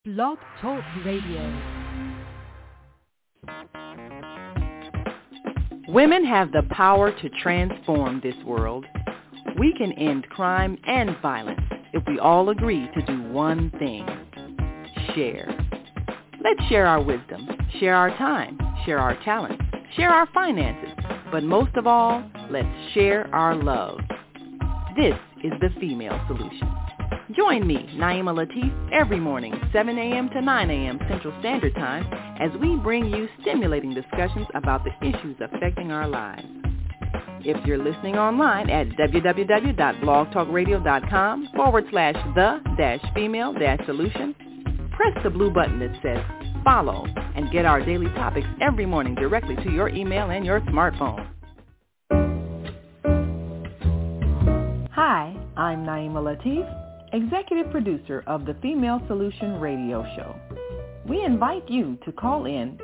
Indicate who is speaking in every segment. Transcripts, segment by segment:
Speaker 1: Blog Talk Radio.
Speaker 2: Women have the power to transform this world. We can end crime and violence if we all agree to do one thing: share. Let's share our wisdom, share our time, share our talents, share our finances, but most of all, let's share our love. This is the Female Solution. Join me, Naima Latif, every morning, 7 a.m. to 9 a.m. Central Standard Time, as we bring you stimulating discussions about the issues affecting our lives. If you're listening online at www.blogtalkradio.com/the-female-solution, press the blue button that says follow and get our daily topics every morning directly to your email and your smartphone. Hi, I'm Naima Latif, Executive Producer of the Female Solution Radio Show. We invite you to call in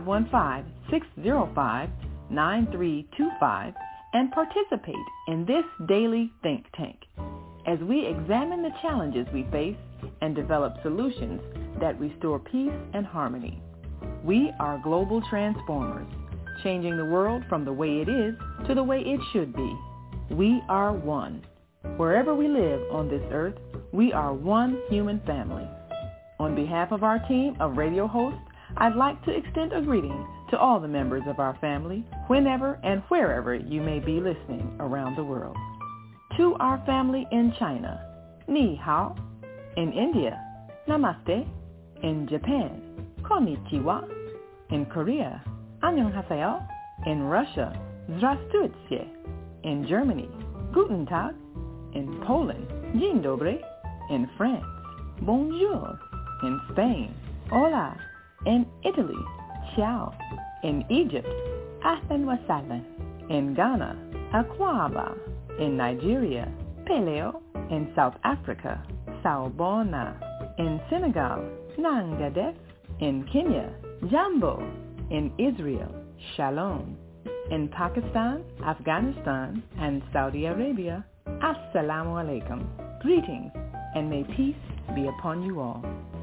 Speaker 2: 515-605-9325 and participate in this daily think tank as we examine the challenges we face and develop solutions that restore peace and harmony. We are global transformers, changing the world from the way it is to the way it should be. We are one. Wherever we live on this earth, we are one human family. On behalf of our team of radio hosts, I'd like to extend a greeting to all the members of our family, whenever and wherever you may be listening around the world. To our family in China, Ni Hao. In India, Namaste. In Japan, Konnichiwa. In Korea, Annyeonghaseyo. In Russia, Здравствуйте. In Germany, Guten Tag. In Poland, Dzień dobry. In France, Bonjour. In Spain, Hola. In Italy, Ciao. In Egypt, Ahlan wa sahlan. In Ghana, Akwaba. In Nigeria, Peleo. In South Africa, Sawubona. In Senegal, Nangadef. In Kenya, Jambo. In Israel, Shalom. In Pakistan, Afghanistan, and Saudi Arabia, Assalamu alaikum. Greetings, and may peace be upon you all.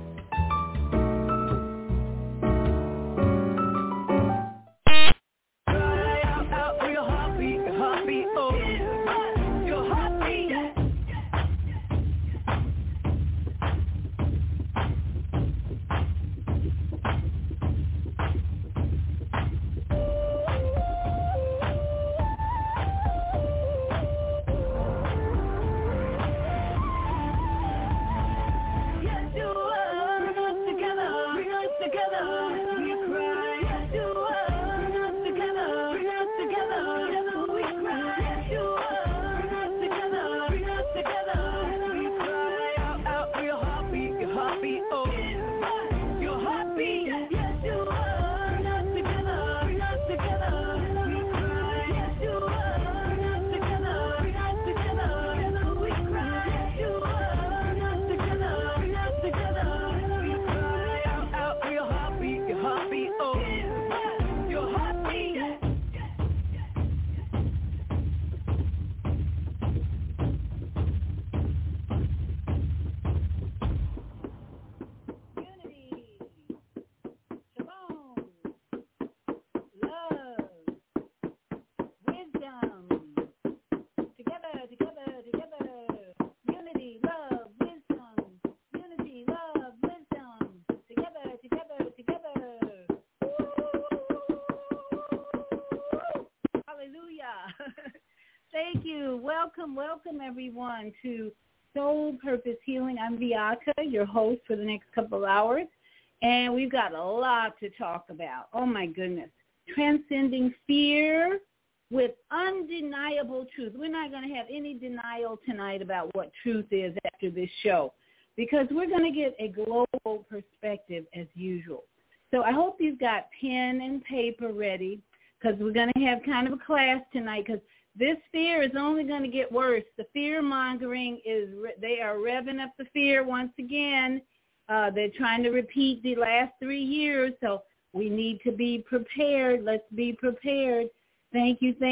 Speaker 3: Welcome everyone to Soul Purpose Healing. I'm Viaka, your host for the next couple of hours, and we've got a lot to talk about. Oh my goodness. Transcending fear with undeniable truth. We're not going to have any denial tonight about what truth is after this show, because we're going to get a global perspective as usual. So I hope you've got pen and paper ready, because we're going to have kind of a class tonight, because this fear is only going to get worse. The fear-mongering they are revving up the fear once again. They're trying to repeat the last 3 years, so we need to be prepared. Let's be prepared. Thank you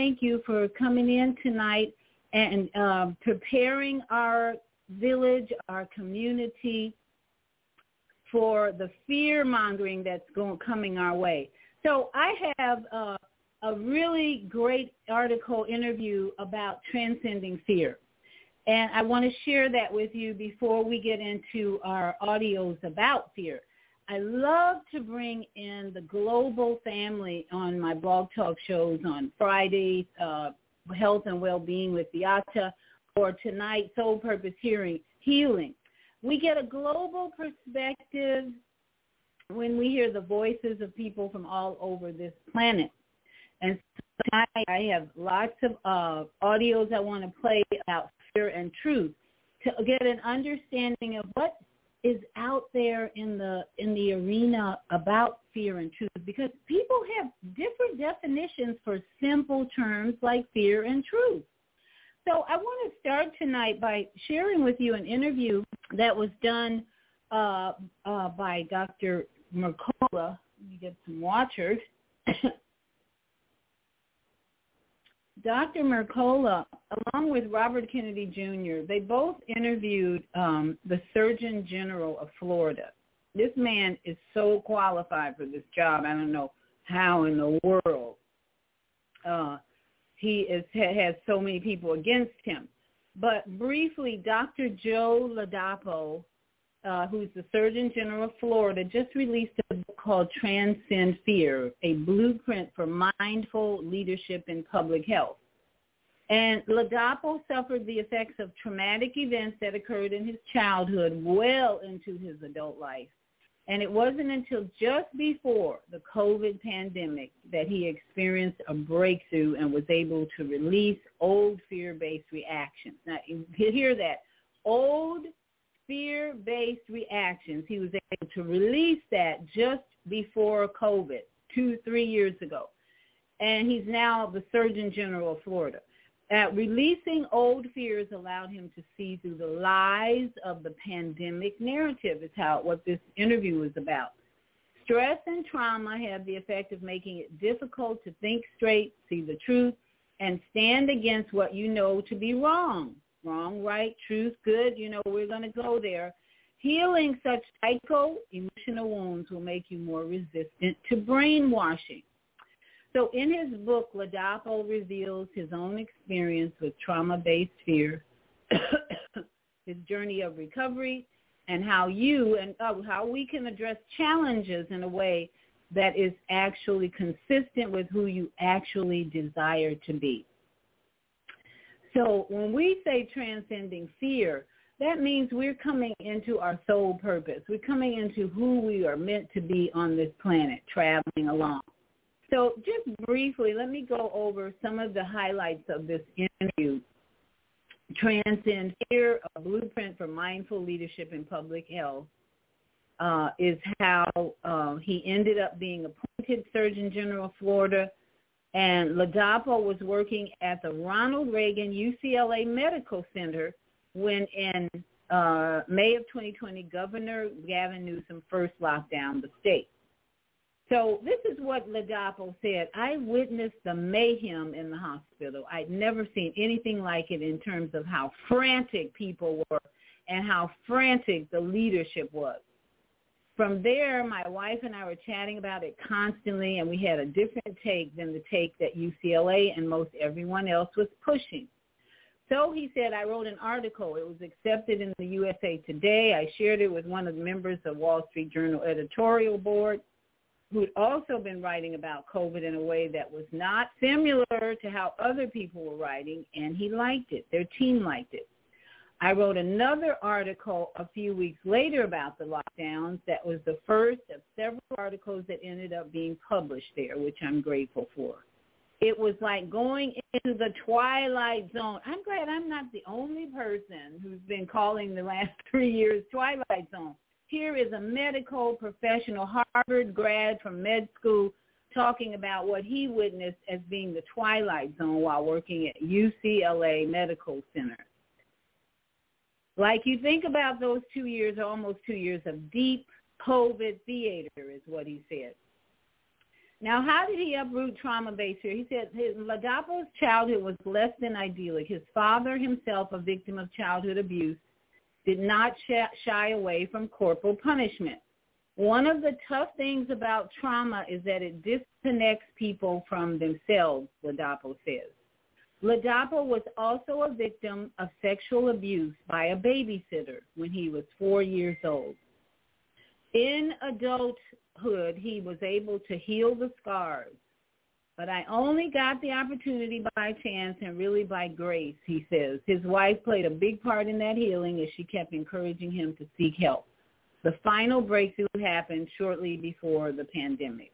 Speaker 3: for coming in tonight and preparing our village, our community for the fear-mongering that's coming our way. So I have a really great article interview about transcending fear. And I want to share that with you before we get into our audios about fear. I love to bring in the global family on my blog talk shows on Fridays, Health and Well-Being with Beata, or tonight, Soul Purpose Healing. We get a global perspective when we hear the voices of people from all over this planet. And so tonight I have lots of audios I want to play about fear and truth to get an understanding of what is out there in the arena about fear and truth, because people have different definitions for simple terms like fear and truth. So I want to start tonight by sharing with you an interview that was done by Dr. Mercola. Let me get some watchers. Dr. Mercola, along with Robert Kennedy Jr., they both interviewed the Surgeon General of Florida. This man is so qualified for this job. I don't know how in the world he has so many people against him. But briefly, Dr. Joe Ladapo, who's the Surgeon General of Florida, just released a book called Transcend Fear, a blueprint for mindful leadership in public health. And Ladapo suffered the effects of traumatic events that occurred in his childhood well into his adult life. And it wasn't until just before the COVID pandemic that he experienced a breakthrough and was able to release old fear-based reactions. Now, you hear that, old fear-based reactions. He was able to release that just before COVID, 2-3 years ago. And he's now the Surgeon General of Florida. Releasing old fears allowed him to see through the lies of the pandemic narrative is what this interview was about. Stress and trauma have the effect of making it difficult to think straight, see the truth, and stand against what you know to be wrong. Wrong, right, truth, good, we're going to go there. Healing such psycho-emotional wounds will make you more resistant to brainwashing. So in his book, Ladapo reveals his own experience with trauma-based fear, his journey of recovery, and how we can address challenges in a way that is actually consistent with who you actually desire to be. So when we say transcending fear, that means we're coming into our soul purpose. We're coming into who we are meant to be on this planet, traveling along. So just briefly, let me go over some of the highlights of this interview. Transcend Fear, a blueprint for mindful leadership in public health, is how he ended up being appointed Surgeon General of Florida. And Ladapo was working at the Ronald Reagan UCLA Medical Center when in May of 2020, Governor Gavin Newsom first locked down the state. So this is what Ladapo said. I witnessed the mayhem in the hospital. I'd never seen anything like it in terms of how frantic people were and how frantic the leadership was. From there, my wife and I were chatting about it constantly, and we had a different take than the take that UCLA and most everyone else was pushing. So he said, I wrote an article. It was accepted in the USA Today. I shared it with one of the members of Wall Street Journal editorial board, who had also been writing about COVID in a way that was not similar to how other people were writing, and he liked it. Their team liked it. I wrote another article a few weeks later about the lockdowns that was the first of several articles that ended up being published there, which I'm grateful for. It was like going into the twilight zone. I'm glad I'm not the only person who's been calling the last 3 years twilight zone. Here is a medical professional, Harvard grad from med school, talking about what he witnessed as being the twilight zone while working at UCLA Medical Center. Like you think about those 2 years, almost 2 years of deep COVID theater is what he said. Now, how did he uproot trauma-based fear? He said Ladapo's childhood was less than idyllic. His father, himself a victim of childhood abuse, did not shy away from corporal punishment. One of the tough things about trauma is that it disconnects people from themselves, Ladapo says. Ladapo was also a victim of sexual abuse by a babysitter when he was 4 years old. In adulthood, he was able to heal the scars, but I only got the opportunity by chance and really by grace, he says. His wife played a big part in that healing as she kept encouraging him to seek help. The final breakthrough happened shortly before the pandemic.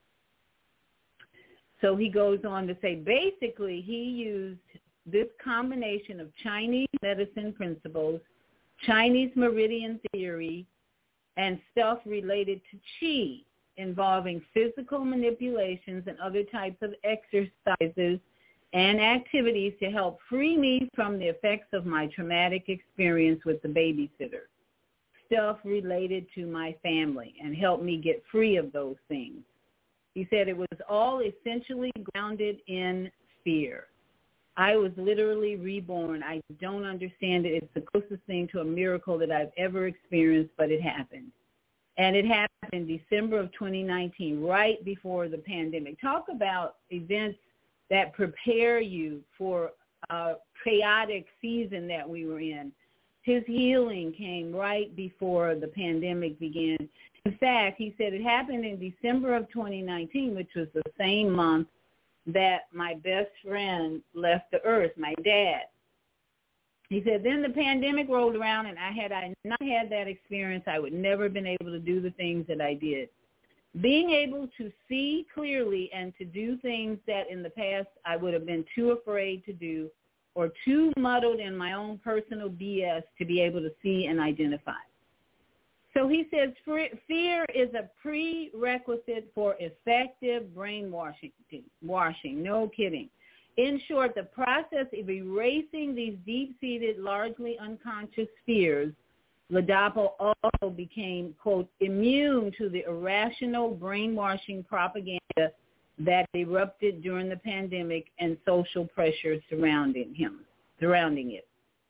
Speaker 3: So he goes on to say, basically, he used this combination of Chinese medicine principles, Chinese meridian theory, and stuff related to qi, involving physical manipulations and other types of exercises and activities to help free me from the effects of my traumatic experience with the babysitter. Stuff related to my family and help me get free of those things. He said it was all essentially grounded in fear. I was literally reborn. I don't understand it. It's the closest thing to a miracle that I've ever experienced, but it happened. And it happened in December of 2019, right before the pandemic. Talk about events that prepare you for a chaotic season that we were in. His healing came right before the pandemic began. In fact, he said it happened in December of 2019, which was the same month that my best friend left the earth, my dad. He said, then the pandemic rolled around, and had I not had that experience, I would never have been able to do the things that I did. Being able to see clearly and to do things that in the past I would have been too afraid to do or too muddled in my own personal BS to be able to see and identify. So he says fear is a prerequisite for effective brainwashing. No kidding. In short, the process of erasing these deep-seated, largely unconscious fears, Ladapo also became, quote, immune to the irrational brainwashing propaganda that erupted during the pandemic and social pressures surrounding it.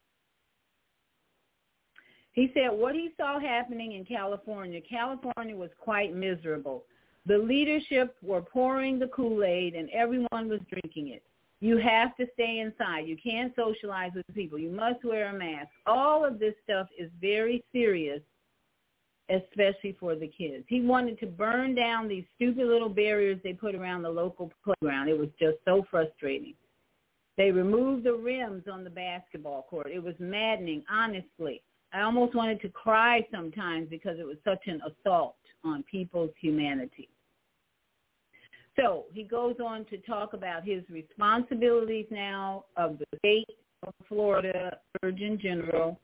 Speaker 3: He said what he saw happening in California was quite miserable. The leadership were pouring the Kool-Aid and everyone was drinking it. You have to stay inside. You can't socialize with people. You must wear a mask. All of this stuff is very serious, especially for the kids. He wanted to burn down these stupid little barriers they put around the local playground. It was just so frustrating. They removed the rims on the basketball court. It was maddening, honestly. I almost wanted to cry sometimes because it was such an assault on people's humanity. So he goes on to talk about his responsibilities now of the state of Florida Surgeon General.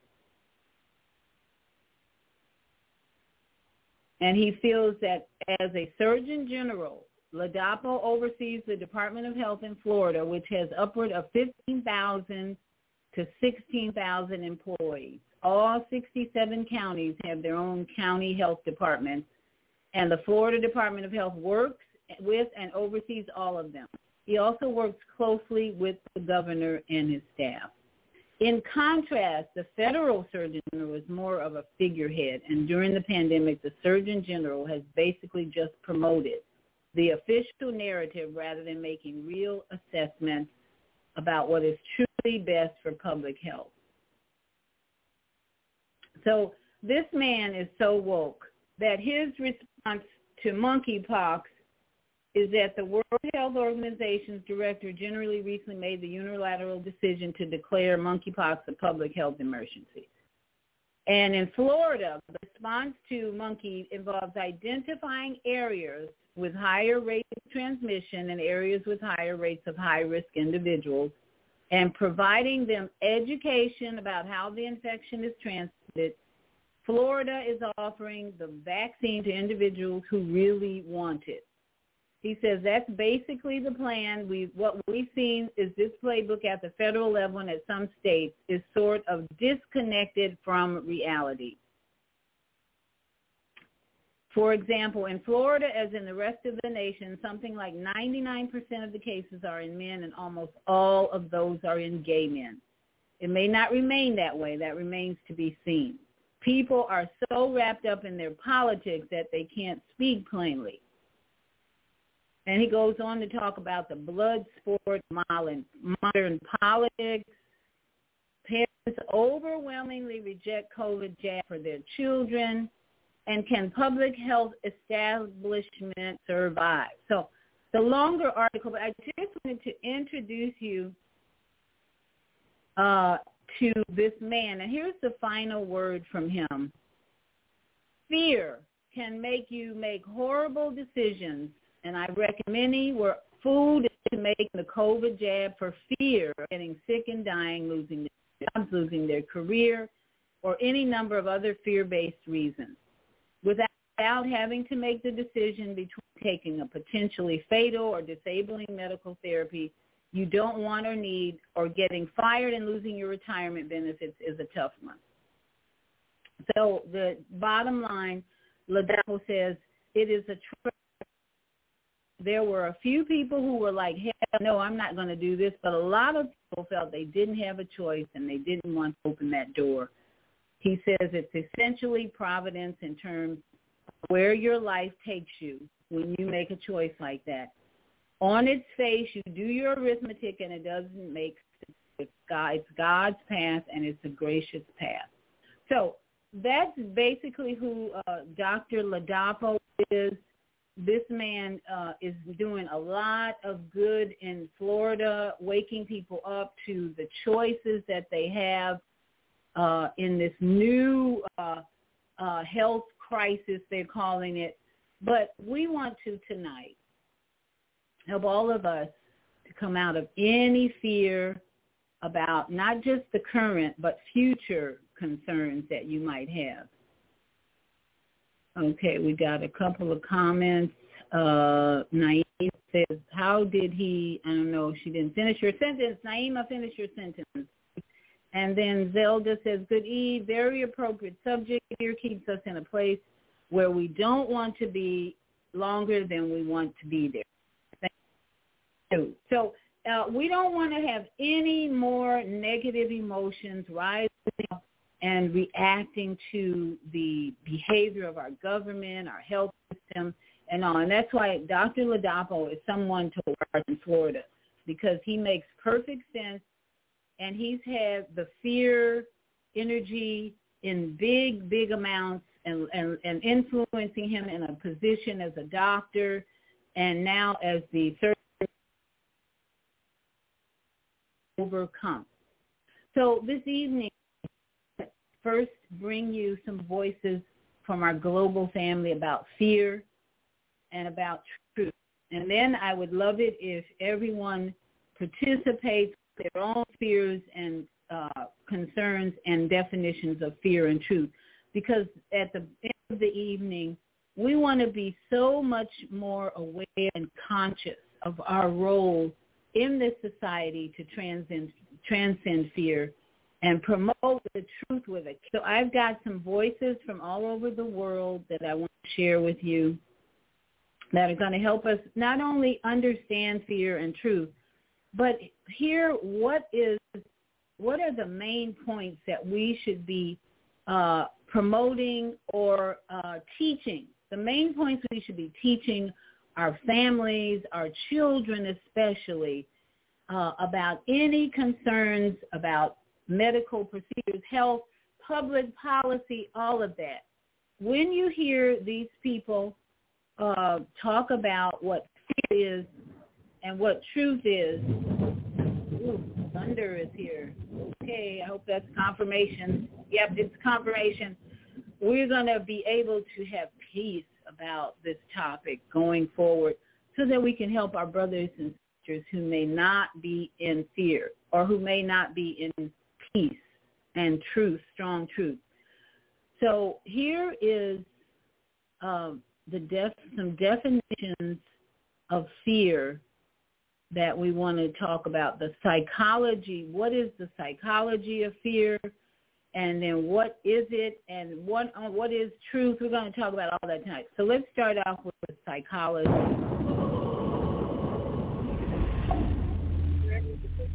Speaker 3: And he feels that as a Surgeon General, Ladapo oversees the Department of Health in Florida, which has upward of 15,000 to 16,000 employees. All 67 counties have their own county health departments, and the Florida Department of Health works with and oversees all of them. He also works closely with the governor and his staff. In contrast, the federal Surgeon General is more of a figurehead, and during the pandemic, the Surgeon General has basically just promoted the official narrative rather than making real assessments about what is truly best for public health. So this man is so woke that his response to monkeypox is that the World Health Organization's director generally recently made the unilateral decision to declare monkeypox a public health emergency. And in Florida, the response to monkey involves identifying areas with higher rates of transmission and areas with higher rates of high-risk individuals and providing them education about how the infection is transmitted. Florida is offering the vaccine to individuals who really want it. He says that's basically the plan. What we've seen is this playbook at the federal level and at some states is sort of disconnected from reality. For example, in Florida, as in the rest of the nation, something like 99% of the cases are in men and almost all of those are in gay men. It may not remain that way. That remains to be seen. People are so wrapped up in their politics that they can't speak plainly. And he goes on to talk about the blood sport, modern politics. Parents overwhelmingly reject COVID jab for their children. And can public health establishment survive? So the longer article, but I just wanted to introduce you to this man. And here's the final word from him. Fear can make you make horrible decisions. And I reckon many were fooled into making the COVID jab for fear of getting sick and dying, losing their jobs, losing their career, or any number of other fear-based reasons, without having to make the decision between taking a potentially fatal or disabling medical therapy you don't want or need, or getting fired and losing your retirement benefits is a tough one. So the bottom line, Ladapo says, it is a trap. There were a few people who were like, hell no, I'm not going to do this, but a lot of people felt they didn't have a choice and they didn't want to open that door. He says it's essentially providence in terms of where your life takes you when you make a choice like that. On its face, you do your arithmetic and it doesn't make sense. It's God's path and it's a gracious path. So that's basically who Dr. Ladapo is. This man is doing a lot of good in Florida, waking people up to the choices that they have in this new health crisis, they're calling it. But we want to tonight help all of us to come out of any fear about not just the current but future concerns that you might have. Okay, we got a couple of comments. Naima says, how did he, I don't know, she didn't finish your sentence. Naima, finish your sentence. And then Zelda says, good eve, very appropriate subject here, keeps us in a place where we don't want to be longer than we want to be there. Thank you. So we don't want to have any more negative emotions rising up and reacting to the behavior of our government, our health system, and all. And that's why Dr. Ladapo is someone to watch in Florida, because he makes perfect sense, and he's had the fear energy in big, big amounts and influencing him in a position as a doctor and now as the third overcome. So this evening, first bring you some voices from our global family about fear and about truth. And then I would love it if everyone participates with their own fears and concerns and definitions of fear and truth. Because at the end of the evening, we want to be so much more aware and conscious of our role in this society to transcend fear and promote the truth with it. So I've got some voices from all over the world that I want to share with you that are going to help us not only understand fear and truth, but hear what are the main points that we should be promoting or teaching. The main points we should be teaching our families, our children especially, about any concerns about medical procedures, health, public policy, all of that. When you hear these people talk about what fear is and what truth is, ooh, thunder is here. Okay, I hope that's confirmation. Yep, it's confirmation. We're going to be able to have peace about this topic going forward so that we can help our brothers and sisters who may not be in fear or who may not be in peace and truth, strong truth. So here is some definitions of fear that we want to talk about. The psychology, what is the psychology of fear? And then what is it? And what is truth? We're going to talk about all that tonight. So let's start off with the psychology.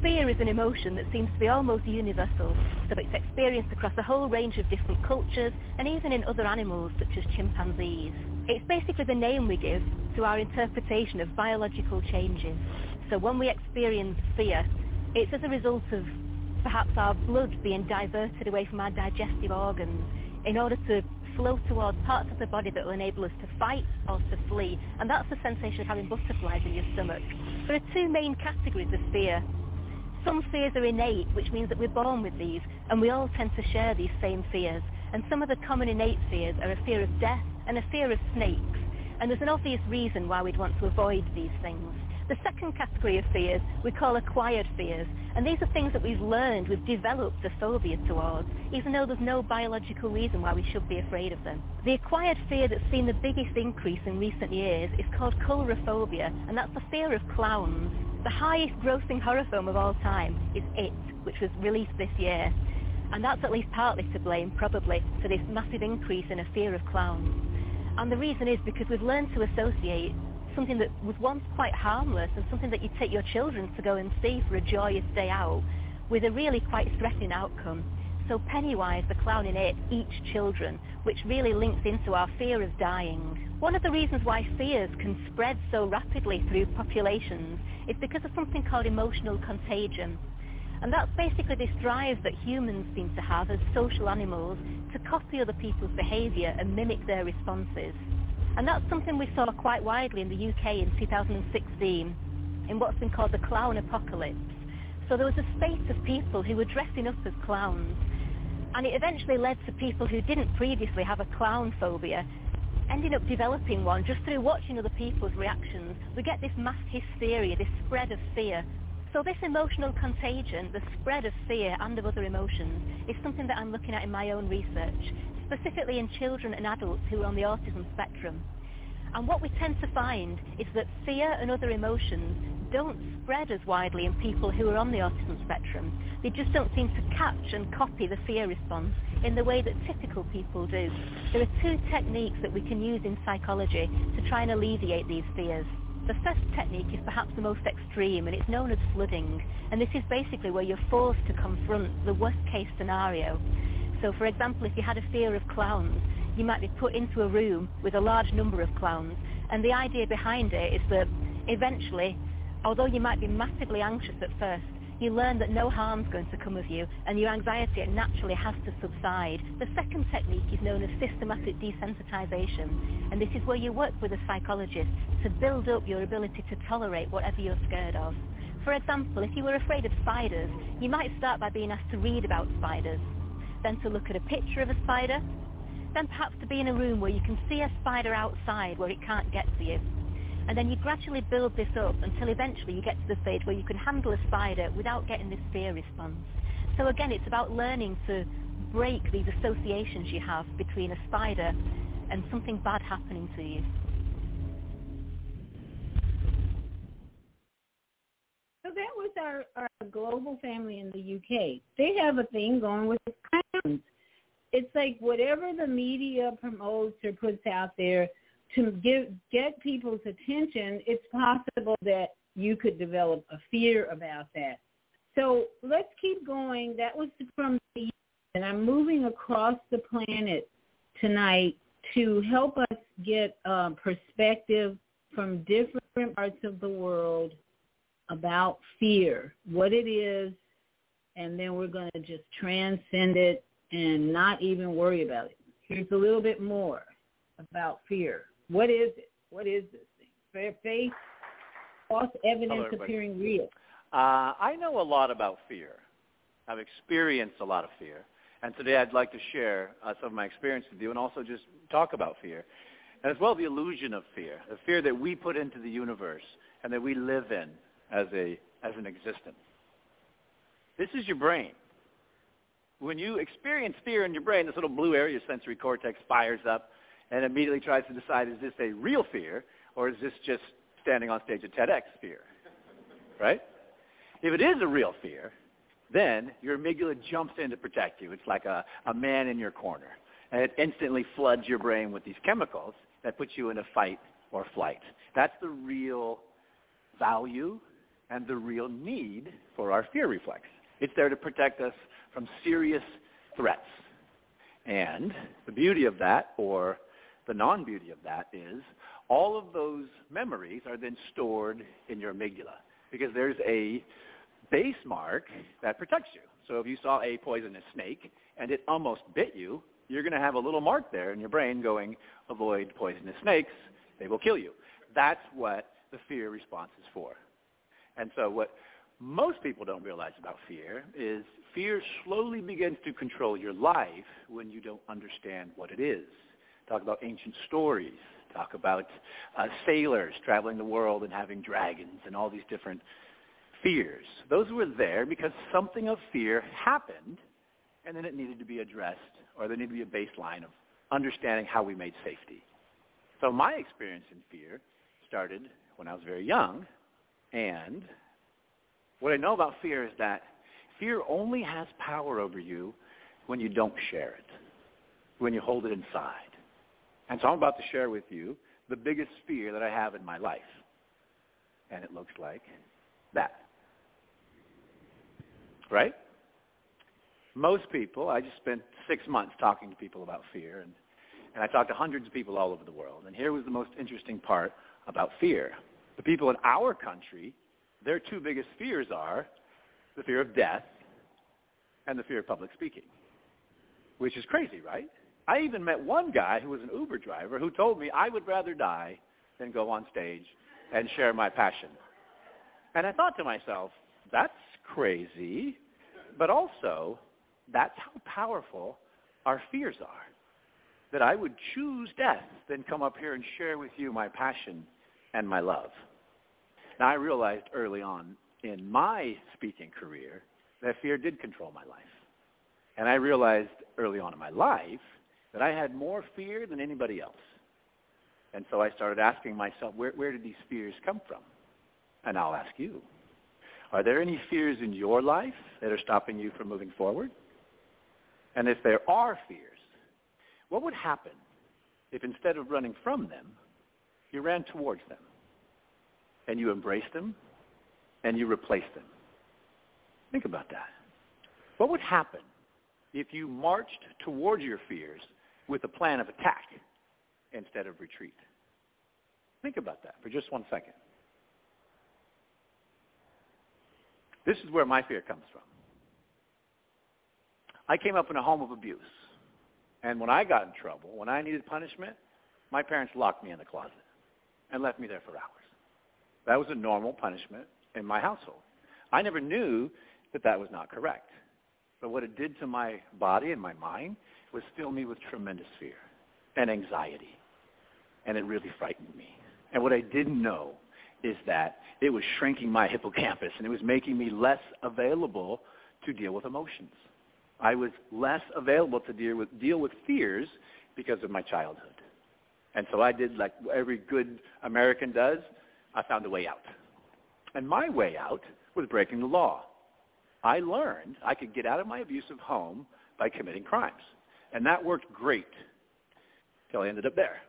Speaker 4: fear is an emotion that seems to be almost universal, so it's experienced across a whole range of different cultures and even in other animals such as chimpanzees. It's basically the name we give to our interpretation of biological changes. So when we experience fear, it's as a result of perhaps our blood being diverted away from our digestive organs in order to flow towards parts of the body that will enable us to fight or to flee, and that's the sensation of having butterflies in your stomach. There are two main categories of fear. Some fears are innate, which means that we're born with these, and we all tend to share these same fears. And some of the common innate fears are a fear of death and a fear of snakes, and there's an obvious reason why we'd want to avoid these things. The second category of fears we call acquired fears, and these are things that we've learned, we've developed a phobia towards, even though there's no biological reason why we should be afraid of them. The acquired fear that's seen the biggest increase in recent years is called coulrophobia, and that's the fear of clowns. The highest grossing horror film of all time is It, which was released this year, and that's at least partly to blame, probably, for this massive increase in a fear of clowns. And the reason is because we've learned to associate something that was once quite harmless and something that you take your children to go and see for a joyous day out with a really quite threatening outcome. So Pennywise, the clown in It, eats children, which really links into our fear of dying. One of the reasons why fears can spread so rapidly through populations is because of something called emotional contagion. And that's basically this drive that humans seem to have as social animals to copy other people's behaviour and mimic their responses. And that's something we saw quite widely in the UK in 2016 in what's been called the clown apocalypse. So there was a spate of people who were dressing up as clowns, and it eventually led to people who didn't previously have a clown phobia ending up developing one just through watching other people's reactions. We get this mass hysteria, this spread of fear. So this emotional contagion, the spread of fear and of other emotions, is something that I'm looking at in my own research, specifically in children and adults who are on the autism spectrum. And what we tend to find is that fear and other emotions don't spread as widely in people who are on the autism spectrum. They just don't seem to catch and copy the fear response in the way that typical people do. There are two techniques that we can use in psychology to try and alleviate these fears. The first technique is perhaps the most extreme, and it's known as flooding. And this is basically where you're forced to confront the worst case scenario. So for example, if you had a fear of clowns, you might be put into a room with a large number of clowns, and the idea behind it is that eventually, although you might be massively anxious at first, you learn that no harm's going to come of you, and your anxiety naturally has to subside. The second technique is known as systematic desensitization, and this is where you work with a psychologist to build up your ability to tolerate whatever you're scared of. For example, if you were afraid of spiders, you might start by being asked to read about spiders, then to look at a picture of a spider, then perhaps to be in a room where you can see a spider outside where it can't get to you. And then you gradually build this up until eventually you get to the stage where you can handle a spider without getting this fear response. So again, it's about learning to break these associations you have between a spider and something bad happening to you.
Speaker 3: So that was our global family in the UK. They have a thing going with clowns. It's like whatever the media promotes or puts out there to get people's attention, it's possible that you could develop a fear about that. So let's keep going. That was from the US, and I'm moving across the planet tonight to help us get perspective from different parts of the world about fear, what it is, and then we're going to just transcend it and not even worry about it. Here's a little bit more about fear. What is it? What is this thing? Faith, false evidence appearing real.
Speaker 5: I know a lot about fear. I've experienced a lot of fear. And today I'd like to share some of my experience with you and also just talk about fear. And as well the illusion of fear, the fear that we put into the universe and that we live in as an existence. This is your brain. When you experience fear in your brain, this little blue area, your sensory cortex, fires up and immediately tries to decide, is this a real fear or is this just standing on stage at TEDx fear? Right? If it is a real fear, then your amygdala jumps in to protect you. It's like a man in your corner. And it instantly floods your brain with these chemicals that put you in a fight or flight. That's the real value and the real need for our fear reflex. It's there to protect us from serious threats. And the beauty of that, or the non-beauty of that, is all of those memories are then stored in your amygdala because there's a base mark that protects you. So if you saw a poisonous snake and it almost bit you, you're going to have a little mark there in your brain going, avoid poisonous snakes, they will kill you. That's what the fear response is for. And so what most people don't realize about fear is fear slowly begins to control your life when you don't understand what it is. Talk about ancient stories. Talk about sailors traveling the world and having dragons and all these different fears. Those were there because something of fear happened, and then it needed to be addressed, or there needed to be a baseline of understanding how we made safety. So my experience in fear started when I was very young, and what I know about fear is that fear only has power over you when you don't share it, when you hold it inside. And so I'm about to share with you the biggest fear that I have in my life. And it looks like that. Right? Most people, I just spent 6 months talking to people about fear, and I talked to hundreds of people all over the world. And here was the most interesting part about fear. The people in our country, their two biggest fears are the fear of death and the fear of public speaking, which is crazy, right? I even met one guy who was an Uber driver who told me I would rather die than go on stage and share my passion. And I thought to myself, that's crazy, but also that's how powerful our fears are, that I would choose death than come up here and share with you my passion and my love. Now, I realized early on in my speaking career that fear did control my life. And I realized early on in my life that I had more fear than anybody else. And so I started asking myself, where did these fears come from? And I'll ask you, are there any fears in your life that are stopping you from moving forward? And if there are fears, what would happen if instead of running from them, you ran towards them and you embraced them and you replaced them? Think about that. What would happen if you marched towards your fears with a plan of attack instead of retreat? Think about that for just 1 second. This is where my fear comes from. I came up in a home of abuse. And when I got in trouble, when I needed punishment, my parents locked me in the closet and left me there for hours. That was a normal punishment in my household. I never knew that that was not correct. But what it did to my body and my mind was fill me with tremendous fear and anxiety. And it really frightened me. And what I didn't know is that it was shrinking my hippocampus, and it was making me less available to deal with emotions. I was less available to deal with fears because of my childhood. And so I did like every good American does. I found a way out. And my way out was breaking the law. I learned I could get out of my abusive home by committing crimes. And that worked great until I ended up there.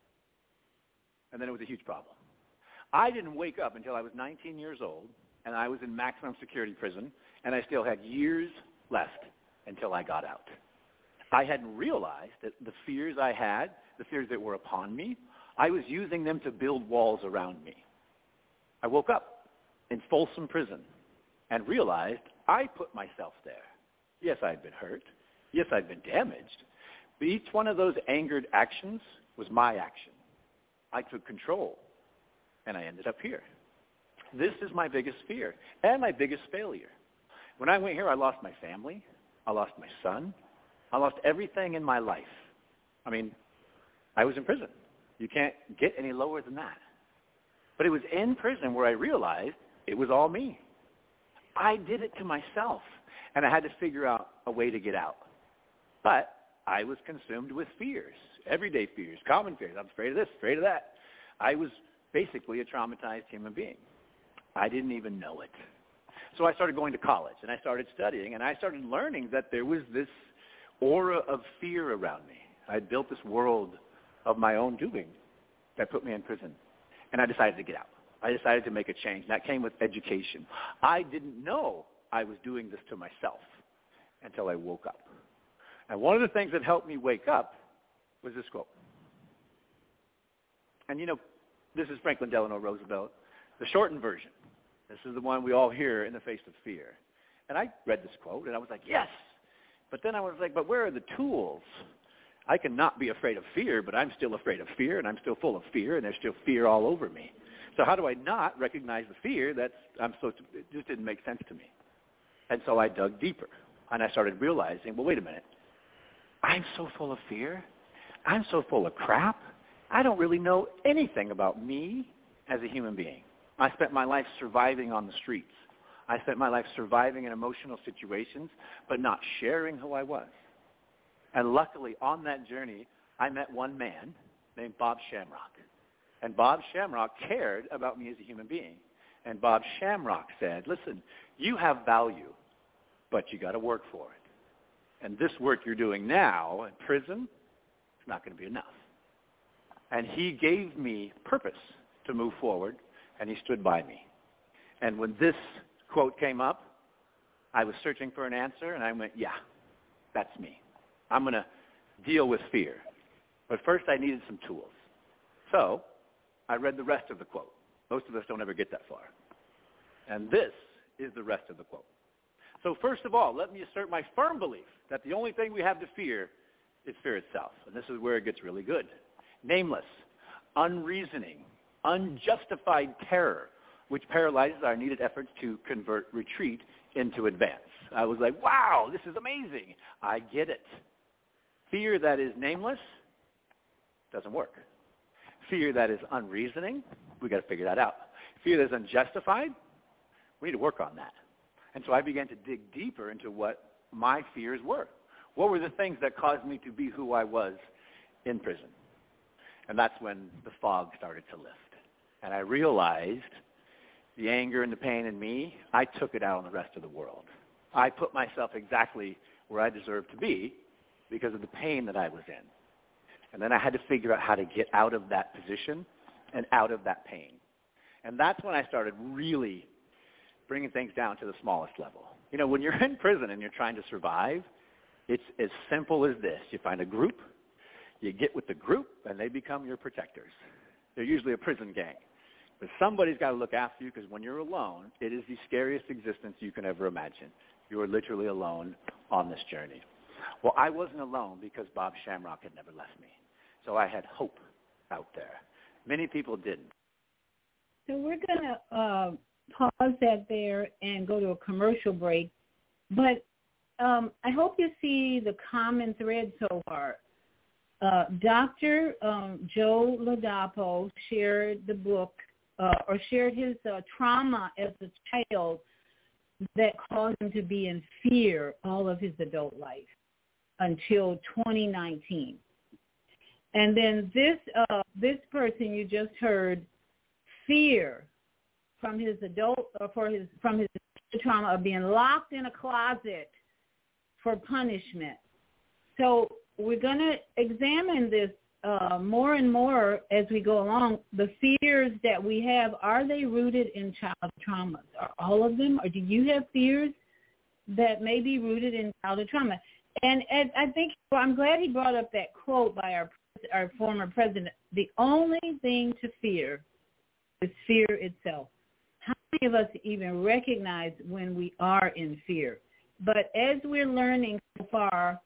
Speaker 5: And then it was a huge problem. I didn't wake up until I was 19 years old, and I was in maximum security prison, and I still had years left until I got out. I hadn't realized that the fears I had, the fears that were upon me, I was using them to build walls around me. I woke up in Folsom Prison and realized I put myself there. Yes, I'd been hurt. Yes, I'd been damaged. But each one of those angered actions was my action. I took control, and I ended up here. This is my biggest fear and my biggest failure. When I went here, I lost my family. I lost my son. I lost everything in my life. I mean, I was in prison. You can't get any lower than that. But it was in prison where I realized it was all me. I did it to myself, and I had to figure out a way to get out. But I was consumed with fears, everyday fears, common fears. I'm afraid of this, afraid of that. I was basically a traumatized human being. I didn't even know it. So I started going to college, and I started studying, and I started learning that there was this aura of fear around me. I had built this world of my own doing that put me in prison, and I decided to get out. I decided to make a change. That came with education. I didn't know I was doing this to myself until I woke up. And one of the things that helped me wake up was this quote. And, this is Franklin Delano Roosevelt, the shortened version. This is the one we all hear in the face of fear. And I read this quote, and I was like, yes. But then I was like, but where are the tools? I can not be afraid of fear, but I'm still afraid of fear, and I'm still full of fear, and there's still fear all over me. So how do I not recognize the fear it just didn't make sense to me. And so I dug deeper, and I started realizing, well, wait a minute. I'm so full of fear. I'm so full of crap. I don't really know anything about me as a human being. I spent my life surviving on the streets. I spent my life surviving in emotional situations, but not sharing who I was. And luckily, on that journey, I met one man named Bob Shamrock. And Bob Shamrock cared about me as a human being. And Bob Shamrock said, listen, you have value, but you got to work for it. And this work you're doing now in prison, it's not going to be enough. And he gave me purpose to move forward, and he stood by me. And when this quote came up, I was searching for an answer, and I went, yeah, that's me. I'm going to deal with fear. But first I needed some tools. So I read the rest of the quote. Most of us don't ever get that far. And this is the rest of the quote. So first of all, let me assert my firm belief that the only thing we have to fear is fear itself. And this is where it gets really good. Nameless, unreasoning, unjustified terror, which paralyzes our needed efforts to convert retreat into advance. I was like, wow, this is amazing. I get it. Fear that is nameless doesn't work. Fear that is unreasoning, we got to figure that out. Fear that is unjustified, we need to work on that. And so I began to dig deeper into what my fears were. What were the things that caused me to be who I was in prison? And that's when the fog started to lift. And I realized the anger and the pain in me, I took it out on the rest of the world. I put myself exactly where I deserved to be because of the pain that I was in. And then I had to figure out how to get out of that position and out of that pain. And that's when I started really bringing things down to the smallest level. When you're in prison and you're trying to survive, it's as simple as this. You find a group, you get with the group, and they become your protectors. They're usually a prison gang. But somebody's got to look after you because when you're alone, it is the scariest existence you can ever imagine. You are literally alone on this journey. Well, I wasn't alone because Bob Shamrock had never left me. So I had hope out there. Many people didn't.
Speaker 3: So we're going to pause that there and go to a commercial break. But I hope you see the common thread so far. Dr. Joe Ladapo shared the book or shared his trauma as a child that caused him to be in fear all of his adult life until 2019. And then this person you just heard, fear from his adult from his trauma of being locked in a closet for punishment. So we're going to examine this more and more as we go along. The fears that we have, are they rooted in child traumas? Are all of them? Or do you have fears that may be rooted in childhood trauma? And I think I'm glad he brought up that quote by our former president. The only thing to fear is fear itself. How many of us even recognize when we are in fear? But as we're learning so far,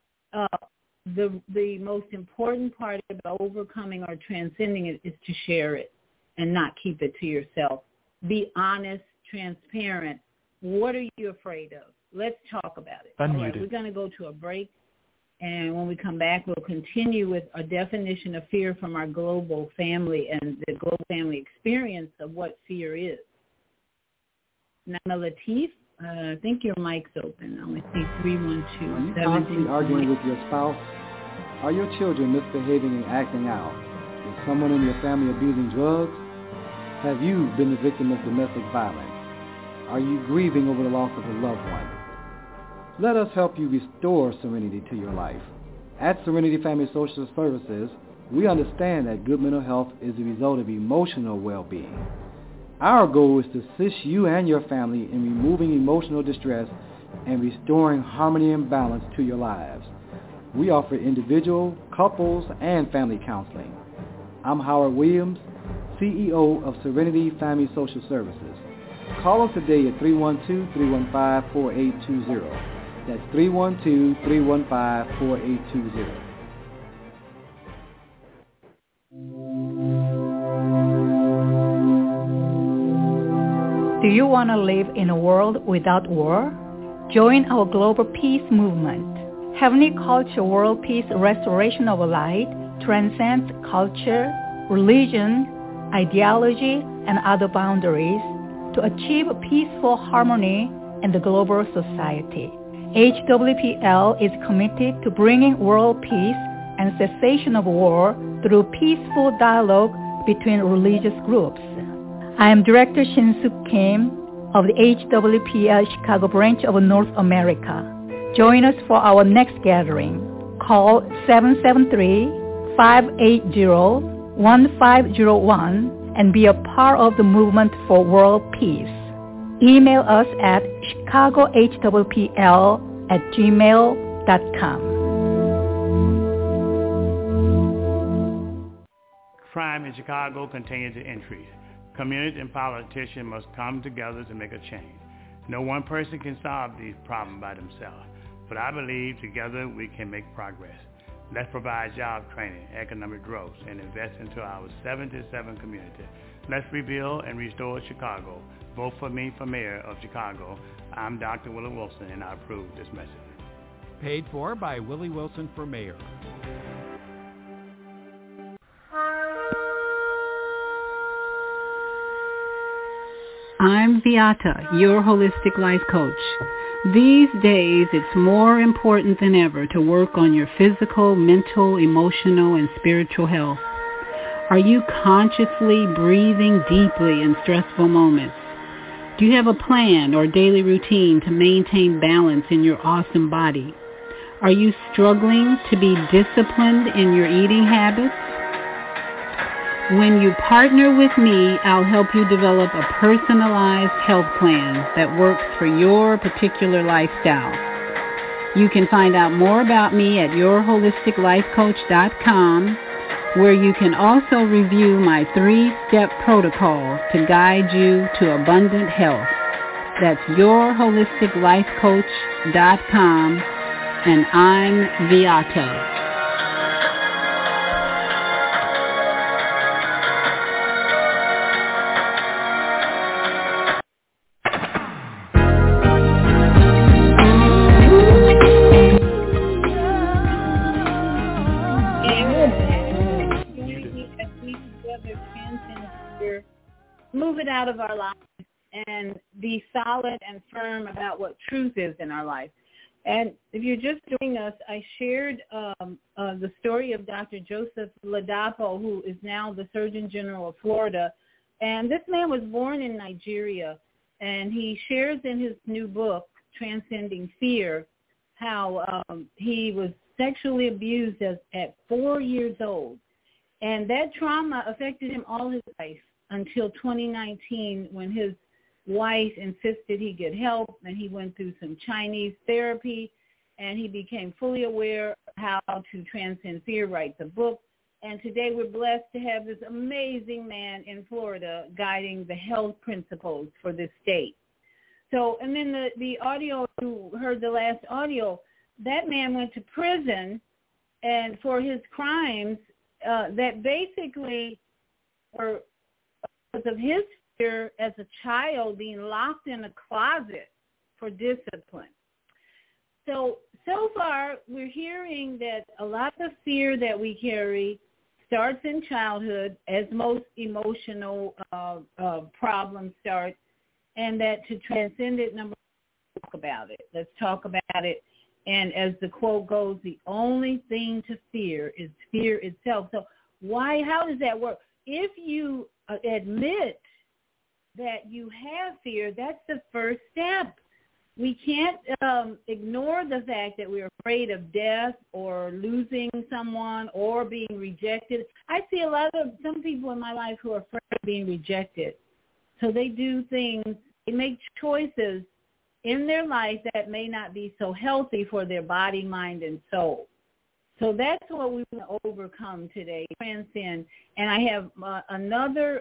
Speaker 3: the most important part about overcoming or transcending it is to share it and not keep it to yourself. Be honest, transparent. What are you afraid of? Let's talk about it. All right, we're going to go to a break. And when we come back, we'll continue with a definition of fear from our global family and the global family experience of what fear is. Nana Latif, I think your mic's open. I only see 312.
Speaker 6: Are you constantly arguing with your spouse? Are your children misbehaving and acting out? Is someone in your family abusing drugs? Have you been the victim of domestic violence? Are you grieving over the loss of a loved one? Let us help you restore serenity to your life. At Serenity Family Social Services, we understand that good mental health is the result of emotional well-being. Our goal is to assist you and your family in removing emotional distress and restoring harmony and balance to your lives. We offer individual, couples, and family counseling. I'm Howard Williams, CEO of Serenity Family Social Services. Call us today at 312-315-4820. That's 312-315-4820.
Speaker 7: Do you want to live in a world without war? Join our global peace movement. Heavenly Culture World Peace Restoration of Light transcends culture, religion, ideology, and other boundaries to achieve peaceful harmony in the global society. HWPL is committed to bringing world peace and cessation of war through peaceful dialogue between religious groups. I am Director Shin-Suk Kim of the HWPL Chicago branch of North America. Join us for our next gathering. Call 773-580-1501 and be a part of the movement for world peace. Email us at chicagohwpl@gmail.com.
Speaker 8: Crime in Chicago continues to increase. Communities and politicians must come together to make a change. No one person can solve these problems by themselves, but I believe together we can make progress. Let's provide job training, economic growth, and invest into our 77 community. Let's rebuild and restore Chicago. Vote for me for mayor of Chicago. I'm Dr. Willie Wilson, and I approve this message.
Speaker 9: Paid for by Willie Wilson for mayor.
Speaker 10: I'm Beata, your holistic life coach. These days, it's more important than ever to work on your physical, mental, emotional, and spiritual health. Are you consciously breathing deeply in stressful moments? Do you have a plan or daily routine to maintain balance in your awesome body? Are you struggling to be disciplined in your eating habits? When you partner with me, I'll help you develop a personalized health plan that works for your particular lifestyle. You can find out more about me at yourholisticlifecoach.com, where you can also review my 3-step protocol to guide you to abundant health. That's yourholisticlifecoach.com, and I'm Beata.
Speaker 3: Move it out of our lives and be solid and firm about what truth is in our life. And if you're just joining us, I shared the story of Dr. Joseph Ladapo, who is now the Surgeon General of Florida. And this man was born in Nigeria, and he shares in his new book, Transcending Fear, how he was sexually abused at 4 years old. And that trauma affected him all his life until 2019, when his wife insisted he get help, and he went through some Chinese therapy, and he became fully aware of how to transcend fear, writes a book. And today we're blessed to have this amazing man in Florida guiding the health principles for this state. So, and then the audio, you heard the last audio, that man went to prison and for his crimes that basically were because of his fear as a child being locked in a closet for discipline. So far, we're hearing that a lot of fear that we carry starts in childhood, as most emotional problems start, and that to transcend it, number one, talk about it. Let's talk about it. And as the quote goes, the only thing to fear is fear itself. So how does that work? If you admit that you have fear, that's the first step. We can't ignore the fact that we're afraid of death or losing someone or being rejected. I see some people in my life who are afraid of being rejected. So they do things, they make choices in their life that may not be so healthy for their body, mind, and soul. So that's what we want to overcome today, transcend. And I have another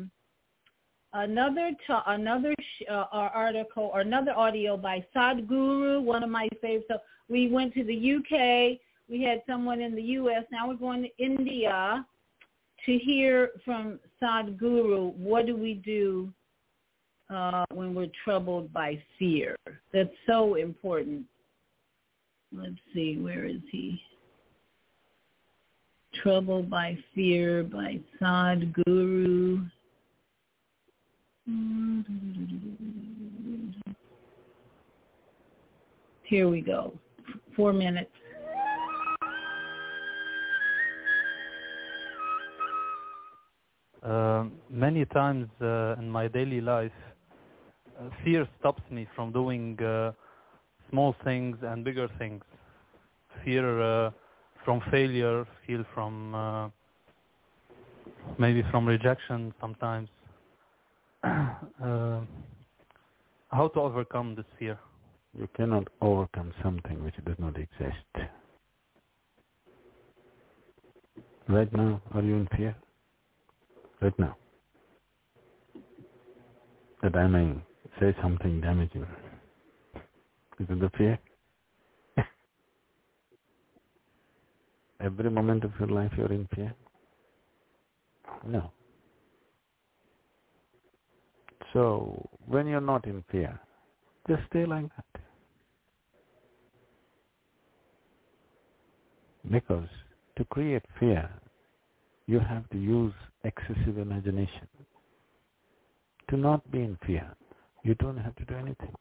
Speaker 3: article or another audio by Sadhguru, one of my favorites. So we went to the UK. We had someone in the U.S. Now we're going to India to hear from Sadhguru. What do we do when we're troubled by fear? That's so important. Let's see, where is he? Troubled by Fear by Sadhguru. Here we go. 4 minutes.
Speaker 11: Many times in my daily life, fear stops me from doing small things and bigger things. Fear from failure, fear from maybe from rejection sometimes. How to overcome this fear?
Speaker 12: You cannot overcome something which does not exist. Right now, are you in fear? Right now. That I may say something damaging. Is it the fear? Every moment of your life you're in fear? No. So, when you're not in fear, just stay like that. Because to create fear, you have to use excessive imagination. To not be in fear, you don't have to do anything.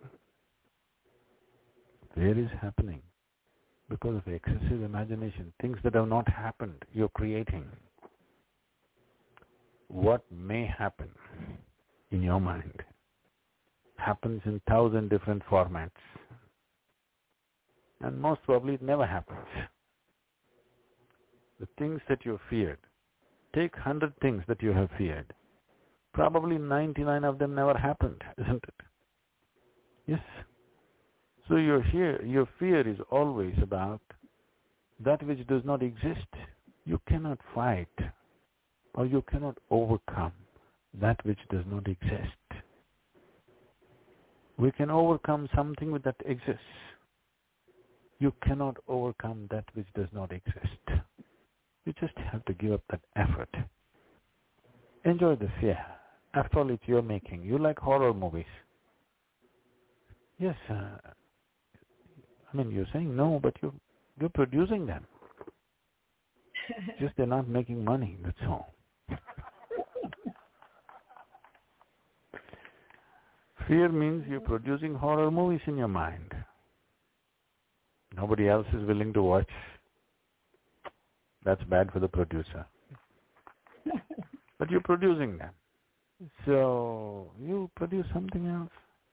Speaker 12: Fear is happening because of excessive imagination. Things that have not happened, you're creating. What may happen in your mind happens in 1,000 different formats. And most probably it never happens. The things that you feared, take 100 things that you have feared. Probably 99 of them never happened, isn't it? Yes. So your fear is always about that which does not exist. You cannot fight or you cannot overcome that which does not exist. We can overcome something that exists. You cannot overcome that which does not exist. You just have to give up that effort. Enjoy the fear. After all, it's your making. You like horror movies. Yes, you're saying no, but you're producing them. Just they're not making money, that's all. Fear means you're producing horror movies in your mind. Nobody else is willing to watch. That's bad for the producer. But you're producing them. So you produce something else.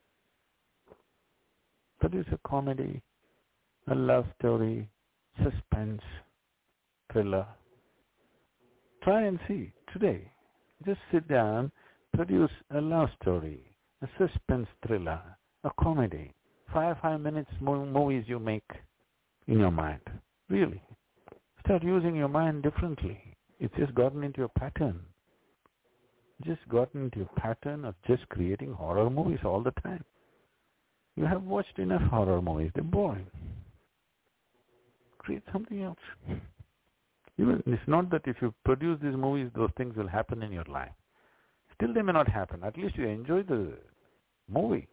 Speaker 12: Produce a comedy, a love story, suspense, thriller. Try and see today. Just sit down, produce a love story, a suspense thriller, a comedy. 5 minutes movies you make in your mind. Really. Start using your mind differently. It's just gotten into a pattern. Just gotten into a pattern of just creating horror movies all the time. You have watched enough horror movies. They're boring. Create something else. It's not that if you produce these movies, those things will happen in your life. Still they may not happen. At least you enjoy the movie.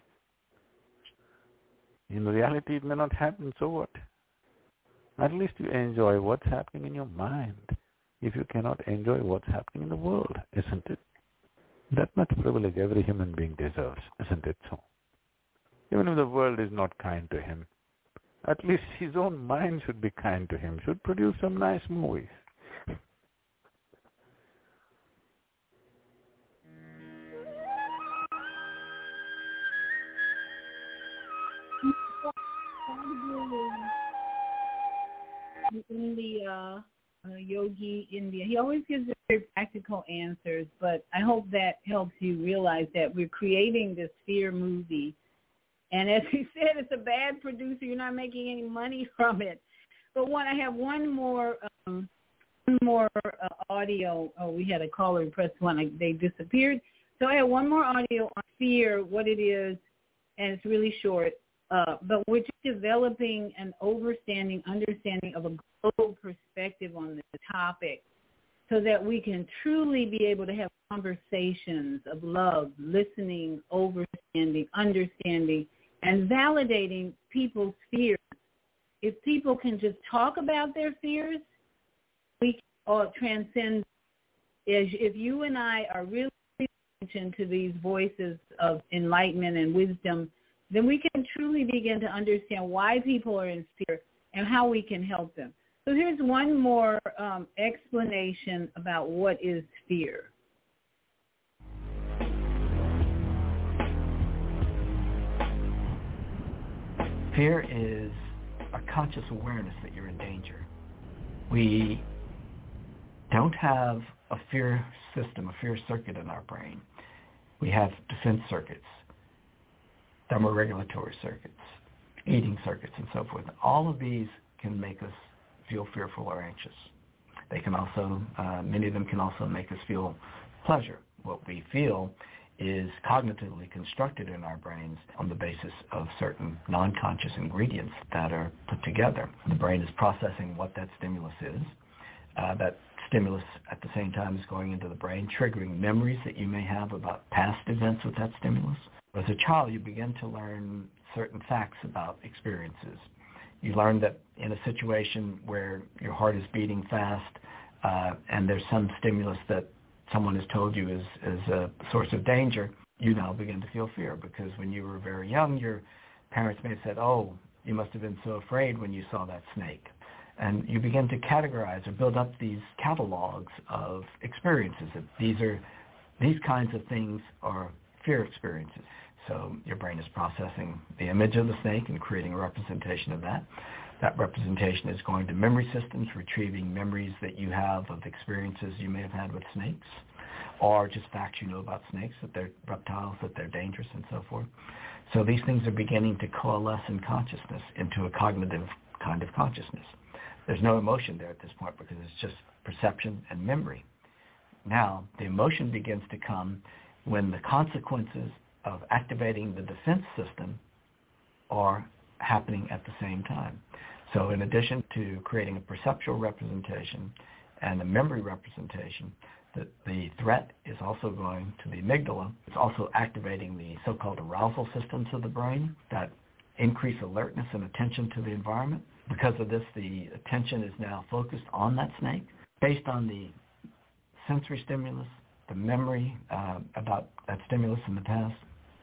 Speaker 12: In reality, it may not happen, so what? At least you enjoy what's happening in your mind. If you cannot enjoy what's happening in the world, isn't it? That much privilege every human being deserves, isn't it so? Even if the world is not kind to him, at least his own mind should be kind to him, should produce some nice movies.
Speaker 3: In India, Yogi India. He always gives very practical answers, but I hope that helps you realize that we're creating this fear movie. And as he said, it's a bad producer. You're not making any money from it. But I have one more audio. Oh, we had a caller press one. They disappeared. So I have one more audio on fear, what it is, and it's really short. But we're just developing an understanding of a global perspective on this topic so that we can truly be able to have conversations of love, listening, understanding, and validating people's fears. If people can just talk about their fears, we can transcend. If you and I are really paying attention to these voices of enlightenment and wisdom, then we can truly begin to understand why people are in fear and how we can help them. So here's one more explanation about what is fear.
Speaker 13: Fear is a conscious awareness that you're in danger. We don't have a fear system, a fear circuit in our brain. We have defense circuits, thermoregulatory circuits, eating circuits, and so forth. All of these can make us feel fearful or anxious. They can also, many of them can also make us feel pleasure. What we feel is cognitively constructed in our brains on the basis of certain non-conscious ingredients that are put together. The brain is processing what that stimulus is. That stimulus at the same time is going into the brain, triggering memories that you may have about past events with that stimulus. As a child, you begin to learn certain facts about experiences. You learn that in a situation where your heart is beating fast and there's some stimulus that someone has told you is a source of danger, you now begin to feel fear because when you were very young, your parents may have said, oh, you must have been so afraid when you saw that snake. And you begin to categorize or build up these catalogs of experiences. That these kinds of things are fear experiences. So your brain is processing the image of the snake and creating a representation of that. That representation is going to memory systems, retrieving memories that you have of experiences you may have had with snakes, or just facts you know about snakes, that they're reptiles, that they're dangerous, and so forth. So these things are beginning to coalesce in consciousness into a cognitive kind of consciousness. There's no emotion there at this point because it's just perception and memory. Now, the emotion begins to come when the consequences of activating the defense system are happening at the same time. So in addition to creating a perceptual representation and a memory representation, the threat is also going to the amygdala. It's also activating the so-called arousal systems of the brain that increase alertness and attention to the environment. Because of this, the attention is now focused on that snake based on the sensory stimulus, the memory about that stimulus in the past,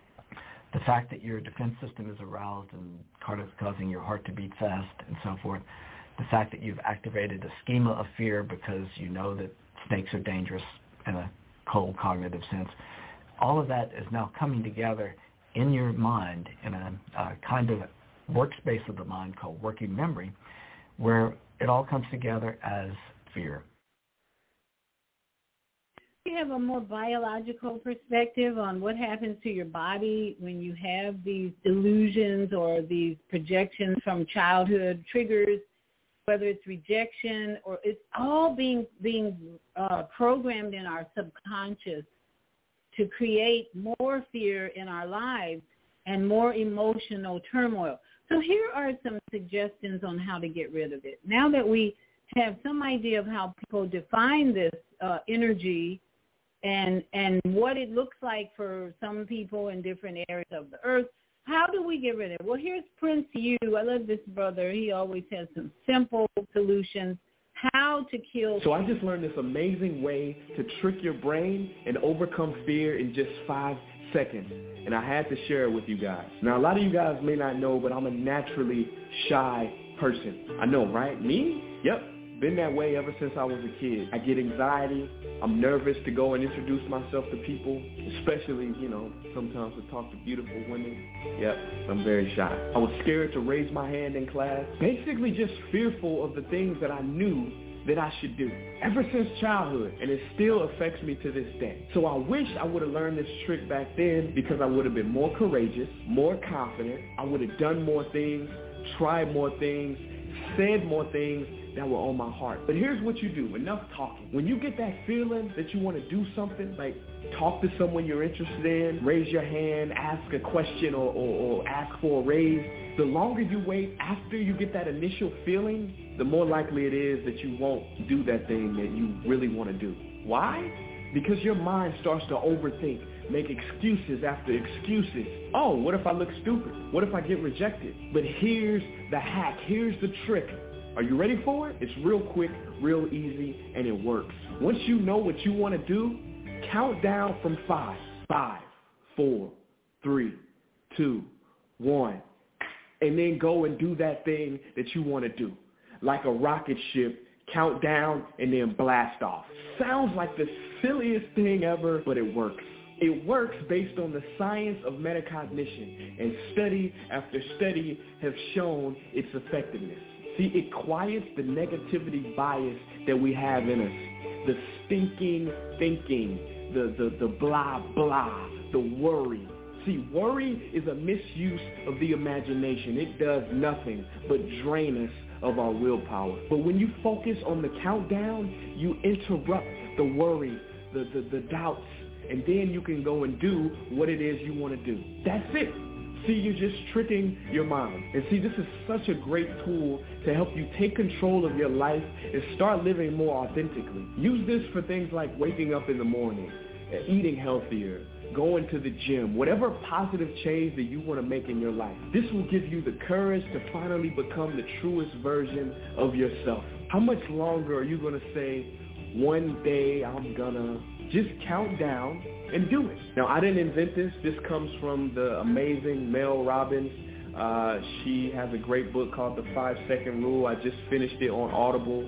Speaker 13: the fact that your defense system is aroused and causing your heart to beat fast and so forth, the fact that you've activated a schema of fear because you know that snakes are dangerous in a cold cognitive sense, all of that is now coming together in your mind in a kind of workspace of the mind called working memory, where it all comes together as fear.
Speaker 3: You have a more biological perspective on what happens to your body when you have these delusions or these projections from childhood triggers, whether it's rejection or it's all being programmed in our subconscious to create more fear in our lives and more emotional turmoil. So here are some suggestions on how to get rid of it. Now that we have some idea of how people define this energy and what it looks like for some people in different areas of the earth, how do we get rid of it? Well, here's Prince Yu. I love this brother. He always has some simple solutions. How to kill.
Speaker 14: So I just learned this amazing way to trick your brain and overcome fear in just 5 seconds. And I had to share it with you guys. Now, a lot of you guys may not know, but I'm a naturally shy person. I know, right? Me? Yep. Been that way ever since I was a kid. I get anxiety. I'm nervous to go and introduce myself to people, especially, sometimes to talk to beautiful women. Yep, I'm very shy. I was scared to raise my hand in class. Basically just fearful of the things that I knew that I should do ever since childhood, and it still affects me to this day. So I wish I would have learned this trick back then, because I would have been more courageous, more confident. I would have done more things, tried more things, said more things that were on my heart. But here's what you do. Enough talking. When you get that feeling that you want to do something, like talk to someone you're interested in, raise your hand, ask a question, or ask for a raise, the longer you wait after you get that initial feeling, the more likely it is that you won't do that thing that you really want to do. Why? Because your mind starts to overthink, make excuses after excuses. Oh, what if I look stupid? What if I get rejected? But here's the hack. Here's the trick. Are you ready for it? It's real quick, real easy, and it works. Once you know what you want to do, count down from 5. 5, 4, 3, 2, 1. And then go and do that thing that you want to do. Like a rocket ship, count down and then blast off. Sounds like the silliest thing ever, but it works. It works based on the science of metacognition, and study after study have shown its effectiveness. See, it quiets the negativity bias that we have in us, the stinking thinking, the blah blah, the worry. See, worry is a misuse of the imagination. It does nothing but drain us of our willpower. But when you focus on the countdown, you interrupt the worry, the doubts, and then you can go and do what it is you want to do. That's it. See, you're just tricking your mind. And see, this is such a great tool to help you take control of your life and start living more authentically. Use this for things like waking up in the morning, eating healthier, going to the gym, whatever positive change that you want to make in your life. This will give you the courage to finally become the truest version of yourself. How much longer are you going to say, one day I'm gonna? Just count down and do it. Now, I didn't invent this. This comes from the amazing Mel Robbins. She has a great book called The 5-Second Rule. I just finished it on Audible.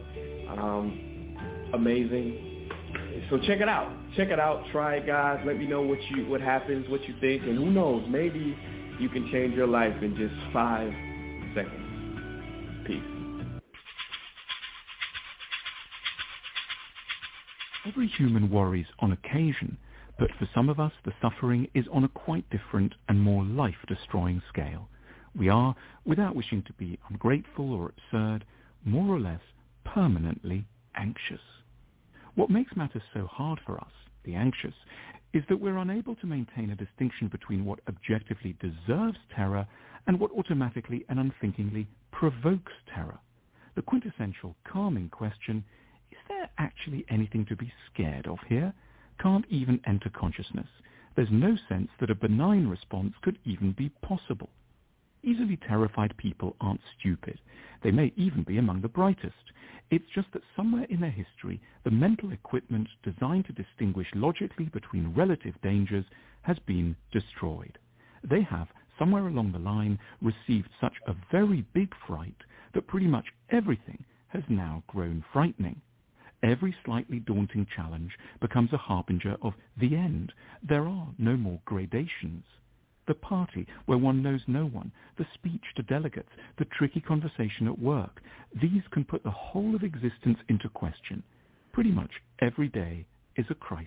Speaker 14: Amazing. So check it out. Check it out. Try it, guys. Let me know what happens, what you think, and who knows, maybe you can change your life in just 5 seconds. Peace.
Speaker 15: Every human worries on occasion, but for some of us the suffering is on a quite different and more life-destroying scale. We are, without wishing to be ungrateful or absurd, more or less permanently anxious. What makes matters so hard for us, the anxious, is that we're unable to maintain a distinction between what objectively deserves terror and what automatically and unthinkingly provokes terror. The quintessential calming question, is there actually anything to be scared of here, can't even enter consciousness. There's no sense that a benign response could even be possible. Easily terrified people aren't stupid. They may even be among the brightest. It's just that somewhere in their history, the mental equipment designed to distinguish logically between relative dangers has been destroyed. They have, somewhere along the line, received such a very big fright that pretty much everything has now grown frightening. Every slightly daunting challenge becomes a harbinger of the end. There are no more gradations. The party where one knows no one, the speech to delegates, the tricky conversation at work, these can put the whole of existence into question. Pretty much every day is a crisis.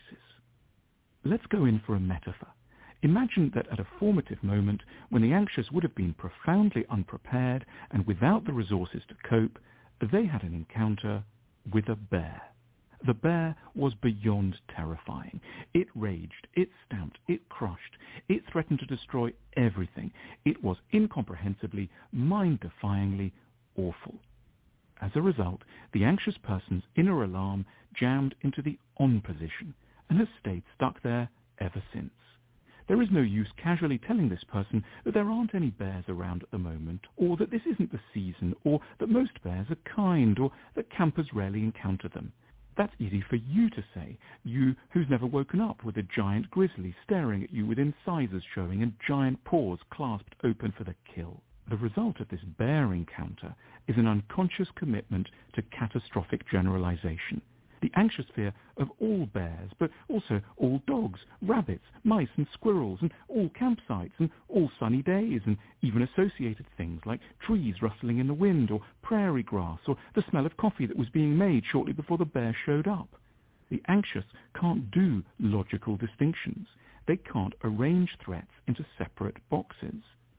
Speaker 15: Let's go in for a metaphor. Imagine that at a formative moment when the anxious would have been profoundly unprepared and without the resources to cope, they had an encounter with a bear. The bear was beyond terrifying. It raged, it stamped, it crushed, it threatened to destroy everything. It was incomprehensibly, mind-defyingly awful. As a result, the anxious person's inner alarm jammed into the on position and has stayed stuck there ever since. There is no use casually telling this person that there aren't any bears around at the moment, or that this isn't the season, or that most bears are kind, or that campers rarely encounter them. That's easy for you to say, you who's never woken up with a giant grizzly staring at you with incisors showing and giant paws clasped open for the kill. The result of this bear encounter is an unconscious commitment to catastrophic generalization. the anxious fear of all bears, but also all dogs, rabbits, mice and squirrels, and all campsites, and all sunny days, and even associated things like trees rustling in the wind, or prairie grass, or the smell of coffee that was being made shortly before the bear showed up. The anxious can't do logical distinctions. They can't arrange threats into separate boxes.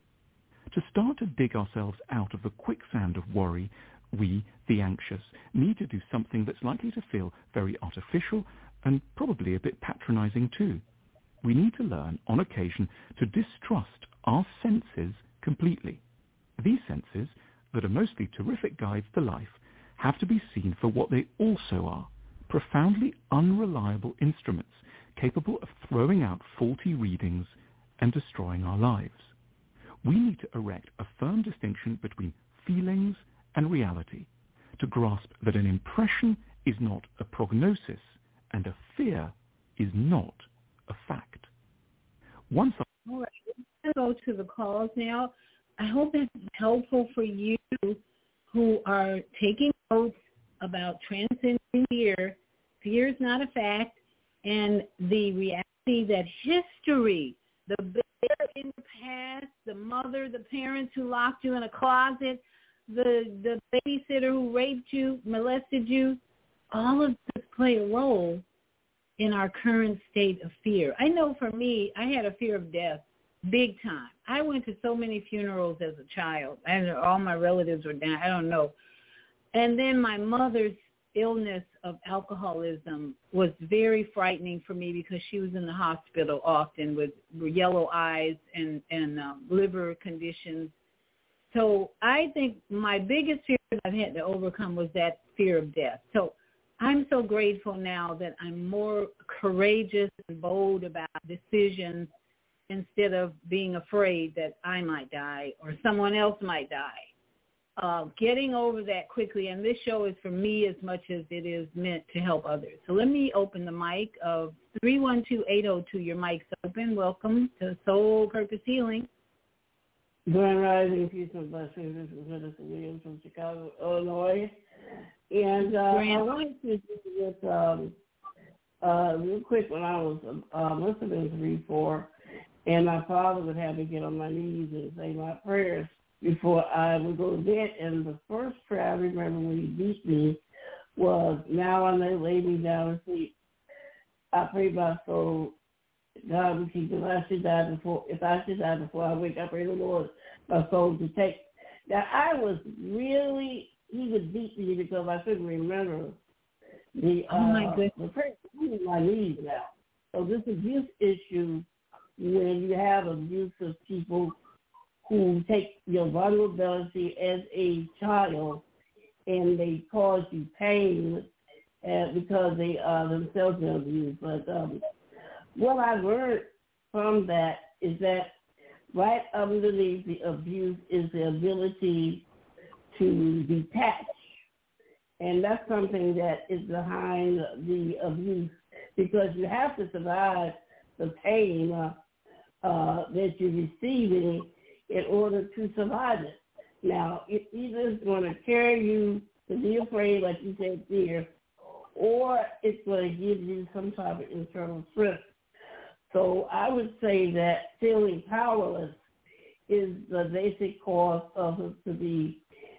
Speaker 15: To start to dig ourselves out of the quicksand of worry, we, the anxious, need to do something that's likely to feel very artificial and probably a bit patronizing too. We need to learn, on occasion, to distrust our senses completely. These senses, that are mostly terrific guides to life, have to be seen for what they also are, profoundly unreliable instruments capable of throwing out faulty readings and destroying our lives. We need to erect a firm distinction between feelings and reality, to grasp that an impression is not a prognosis and a fear is not a fact.
Speaker 3: All right, let's go to the calls now. I hope it's helpful for you who are taking notes about transcending fear. Fear is not a fact, and the reality that history, the bear in the past, the mother, the parents who locked you in a closet, the babysitter who raped you, molested you, all of this play a role in our current state of fear. I know for me, I had a fear of death, big time. I went to so many funerals as a child, and all my relatives were down. I don't know. And then my mother's illness of alcoholism was very frightening for me because she was in the hospital often with yellow eyes and liver conditions. So I think my biggest fear that I've had to overcome was that fear of death. So I'm so grateful now that I'm more courageous and bold about decisions instead of being afraid that I might die or someone else might die. Getting over that quickly, and this show is for me as much as it is meant to help others. So let me open the mic of 312-802. Your mic's open. Welcome to Soul Purpose Healing.
Speaker 16: Grand Rising, peace and blessings. This is Medicine Williams from Chicago, Illinois. And I wanted to do this real quick. When I was listening to 3-4, and my father would have me get on my knees and say my prayers before I would go to bed. And the first prayer I remember when he beat me was, now I may lay me down and sleep. I pray my soul, God will keep me. If I should die before I wake up, pray the Lord my soul to take. Now I was really, he would beat me because I couldn't remember the prayer on my knees now. So this abuse issue, when you have abusive people who take your vulnerability as a child and they cause you pain because they themselves are abused. But what I learned from that is that right underneath the abuse is the ability to detach. And that's something that is behind the abuse, because you have to survive the pain that you're receiving in order to survive it. Now, it either is going to carry you to be afraid, like you said, fear, or it's going to give you some type of internal strength. So I would say that feeling powerless is the basic cause of us to be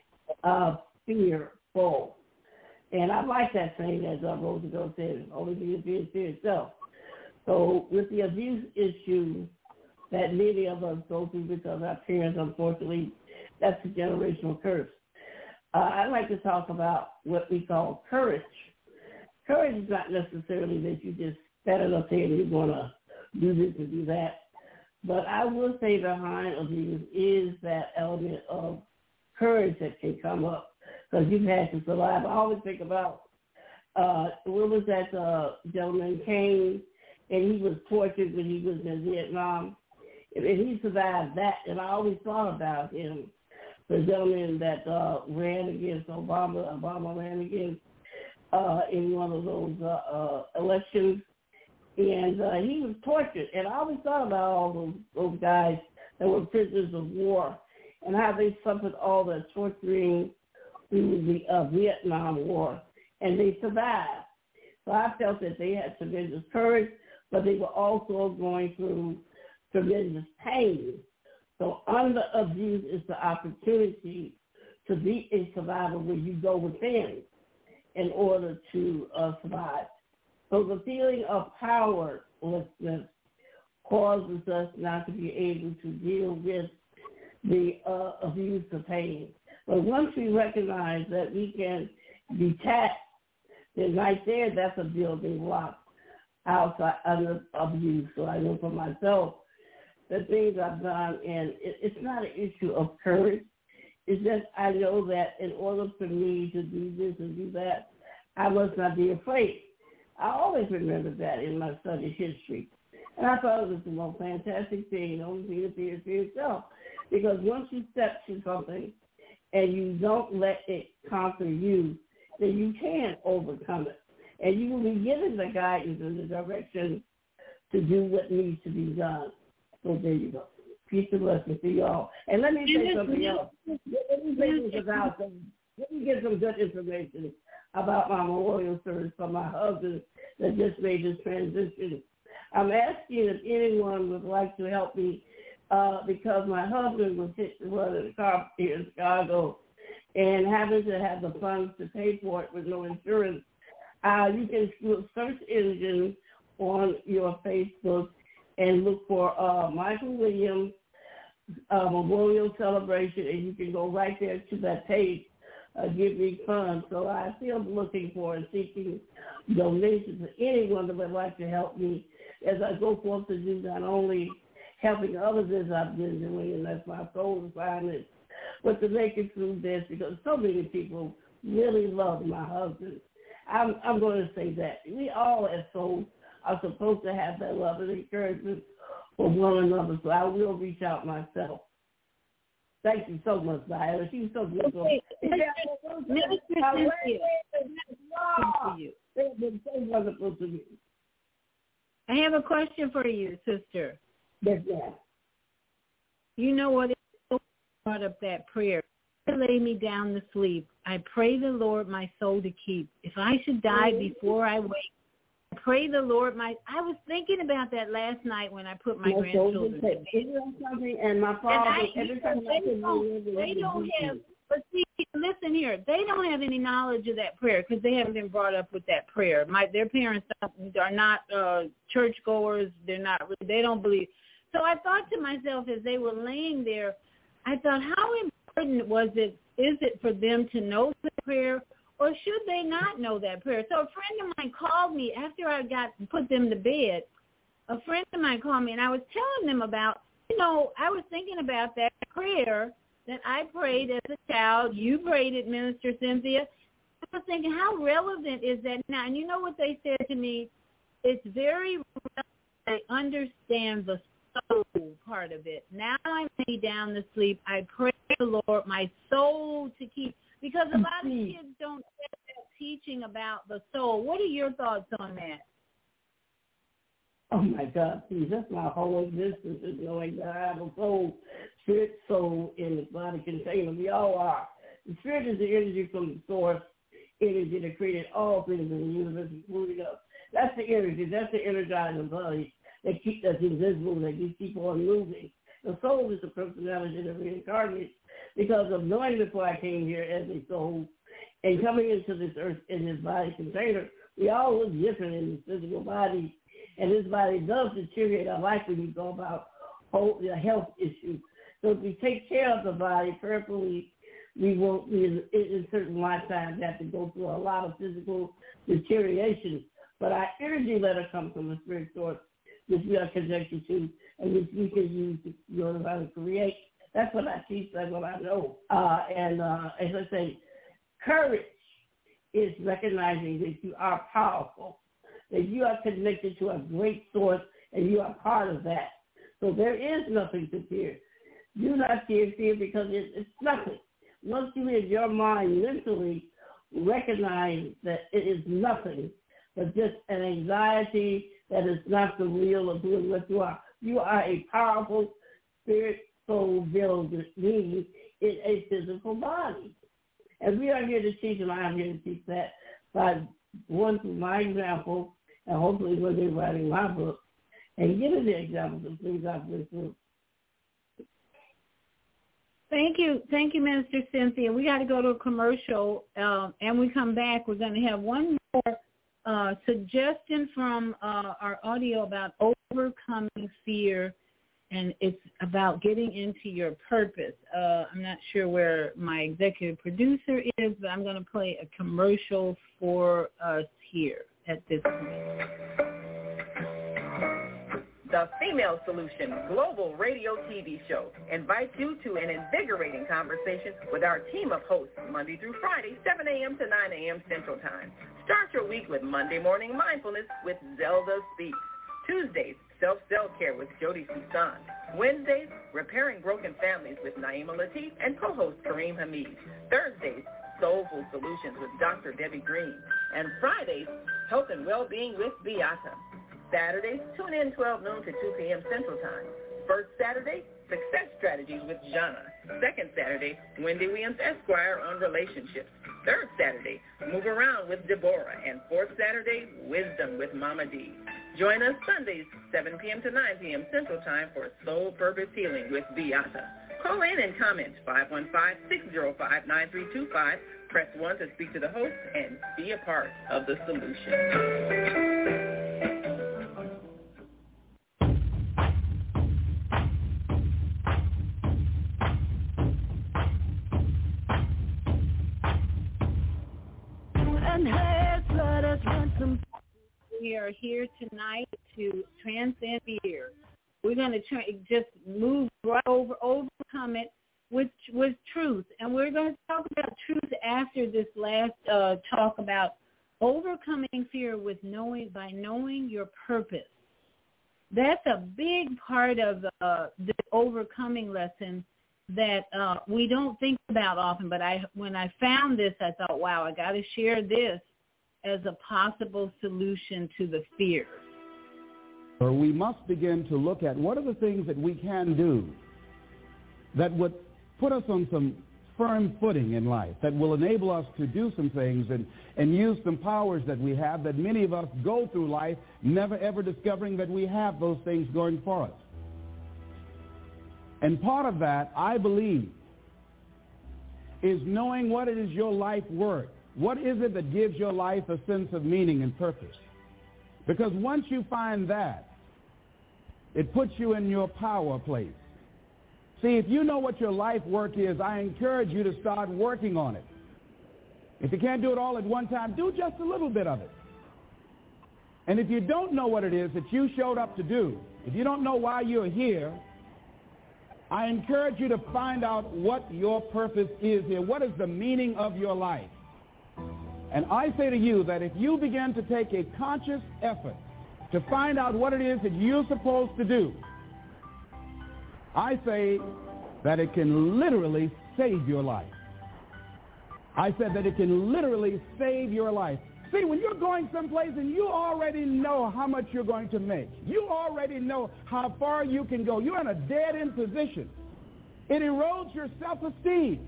Speaker 16: fearful. And I like that saying that Roosevelt said, only be fear itself. So with the abuse issue that many of us go through because our parents, unfortunately, that's a generational curse. I'd like to talk about what we call courage. Courage is not necessarily that you just stand up there and you're going to do this and do that. But I will say behind abuse is that element of courage that can come up because you've had to survive. I always think about, what was that gentleman came and he was tortured when he was in Vietnam. And he survived that, and I always thought about him, the gentleman that ran against Obama. Obama ran against in one of those elections, and he was tortured. And I always thought about all those guys that were prisoners of war and how they suffered all the torturing through the Vietnam War, and they survived. So I felt that they had tremendous courage, but they were also going through tremendous pain. So under abuse is the opportunity to be a survivor where you go within in order to survive. So the feeling of powerlessness causes us not to be able to deal with the abuse of pain. But once we recognize that we can detach, then right there, that's a building block outside under abuse. So I know for myself, the things I've done, and it's not an issue of courage. It's just I know that in order for me to do this and do that, I must not be afraid. I always remember that in my study history. And I thought it was the most fantastic thing, only thing to fear for yourself. Because once you step to something and you don't let it conquer you, then you can overcome it. And you will be given the guidance and the direction to do what needs to be done. So there you go. Peace and blessings to y'all. And let me say something else. Let me get some good information about my memorial service for my husband that just made this transition. I'm asking if anyone would like to help me because my husband was hit in the car here in Chicago and having to have the funds to pay for it with no insurance. You can do a search engine on your Facebook and look for Michael Williams Memorial Celebration, and you can go right there to that page, give me funds. So I still looking for and seeking donations to anyone that would like to help me as I go forth to do not only helping others as I've been doing, and that's my soul assignment, but to make it through this because so many people really love my husband. I'm going to say that. We all as souls are supposed to have that love and encouragement for one another, so I will reach out myself. Thank you so much, Diana. She's so beautiful.
Speaker 3: Minister Cynthia,
Speaker 16: they've been so wonderful to me.
Speaker 3: I have a question for you, sister.
Speaker 16: Yes, ma'am.
Speaker 3: You know what? It brought up that prayer. Lay me down to sleep. I pray the Lord my soul to keep. If I should die before I wake, I pray the Lord my. I was thinking about that last night when I put my grandchildren to bed.
Speaker 16: And my father,
Speaker 3: they don't have. But see, listen here. They don't have any knowledge of that prayer because they haven't been brought up with that prayer. Their parents are not churchgoers. They don't believe. So I thought to myself as they were laying there, I thought, how important is it for them to know the prayer, or should they not know that prayer? So a friend of mine called me after I put them to bed. A friend of mine called me, and I was telling them about, I was thinking about that prayer that I prayed as a child. You prayed it, Minister Cynthia. I was thinking, how relevant is that now? And you know what they said to me? It's very relevant. They understand the soul part of it. Now I lay down to sleep. I pray the Lord my soul to keep. Because a lot of kids don't get that teaching about the soul. What are your thoughts on that?
Speaker 16: Oh, my God. See, that's my whole existence is knowing that I have a soul, spirit, soul in the body container. We all are. The spirit is the energy from the source, energy that created all things in the universe, including us. That's the energy. That's the energizing body that keeps us invisible, that we keep on moving. The soul is the personality that reincarnates because of knowing before I came here as a soul and coming into this earth in this body container. We all look different in this physical body, and this body does deteriorate our life when we go about health issues. So if we take care of the body carefully, we won't, in certain lifetimes, have to go through a lot of physical deterioration. But our energy letter comes from the spirit source, which we are connected to, and which we can use to learn how to create. That's what I teach, that's what I know. And as I say, courage is recognizing that you are powerful, that you are connected to a great source, and you are part of that. So there is nothing to fear. Do not fear because it's nothing. Once you in your mind mentally recognize that it is nothing but just an anxiety that is not the real of who and what you are. You are a powerful spirit, soul, being in a physical body. And we are here to teach, and I am here to teach that by one through my example, and hopefully when they're writing my book, and giving the examples of things I've been through.
Speaker 3: Thank you, Minister Cynthia. We got to go to a commercial, and we come back. We're going to have one more suggestion from our audio about overcoming fear, and it's about getting into your purpose. I'm not sure where my executive producer is, but I'm going to play a commercial for us here at this point.
Speaker 2: The Female Solution Global Radio TV Show invites you to an invigorating conversation with our team of hosts Monday through Friday, 7 a.m. to 9 a.m. Central Time. Start your week with Monday Morning Mindfulness with Zelda Speaks. Tuesdays, Self-Care with Jody Susan. Wednesdays, Repairing Broken Families with Naima Latif and co-host Kareem Hamid. Thursdays, Soulful Solutions with Dr. Debbie Green. And Fridays, Health and Wellbeing with Beata. Saturdays, tune in 12 noon to 2 p.m. Central Time. First Saturday, Success Strategies with Jana. Second Saturday, Wendy Williams Esquire on relationships. Third Saturday, Move Around with Deborah. And fourth Saturday, Wisdom with Mama D. Join us Sundays, 7 p.m. to 9 p.m. Central Time for Soul Purpose Healing with Beata. Call in and comment 515-605-9325. Press 1 to speak to the host and be a part of the solution.
Speaker 3: We are here tonight to transcend fear. We're going to just move right overcome it with truth. And we're going to talk about truth after this last talk about overcoming fear by knowing your purpose. That's a big part of the overcoming lesson that we don't think about often. But when I found this, I thought, wow, I got to share this as a possible solution to the fear.
Speaker 17: We must begin to look at what are the things that we can do that would put us on some firm footing in life, that will enable us to do some things and use some powers that we have, that many of us go through life never ever discovering that we have those things going for us. And part of that, I believe, is knowing what it is your life worth. What is it that gives your life a sense of meaning and purpose? Because once you find that, it puts you in your power place. See, if you know what your life work is, I encourage you to start working on it. If you can't do it all at one time, do just a little bit of it. And if you don't know what it is that you showed up to do, if you don't know why you're here, I encourage you to find out what your purpose is here. What is the meaning of your life? And I say to you that if you begin to take a conscious effort to find out what it is that you're supposed to do, I say that it can literally save your life. I said that it can literally save your life. See, when you're going someplace and you already know how much you're going to make, you already know how far you can go, you're in a dead-end position. It erodes your self-esteem.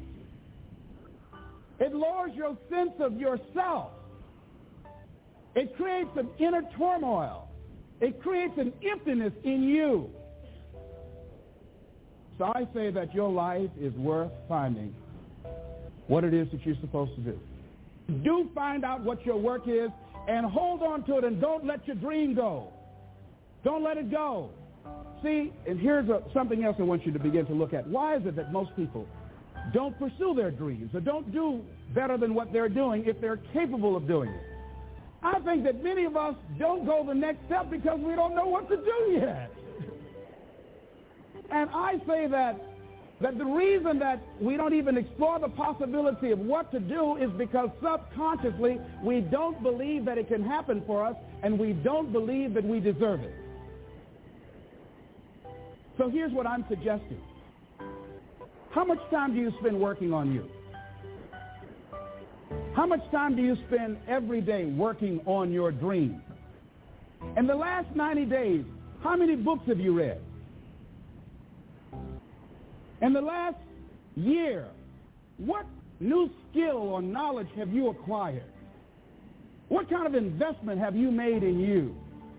Speaker 17: It lowers your sense of yourself. It creates an inner turmoil. It creates an emptiness in you. So I say that your life is worth finding what it is that you're supposed to do. Do find out what your work is and hold on to it, and don't let your dream go. Don't let it go. See, and here's something else I want you to begin to look at. Why is it that most people don't pursue their dreams or don't do better than what they're doing if they're capable of doing it? I think that many of us don't go the next step because we don't know what to do yet. And I say that the reason that we don't even explore the possibility of what to do is because subconsciously we don't believe that it can happen for us, and we don't believe that we deserve it. So here's what I'm suggesting. How much time do you spend working on you? How much time do you spend every day working on your dream? In the last 90 days, how many books have you read? In the last year, what new skill or knowledge have you acquired? What kind of investment have you made in you?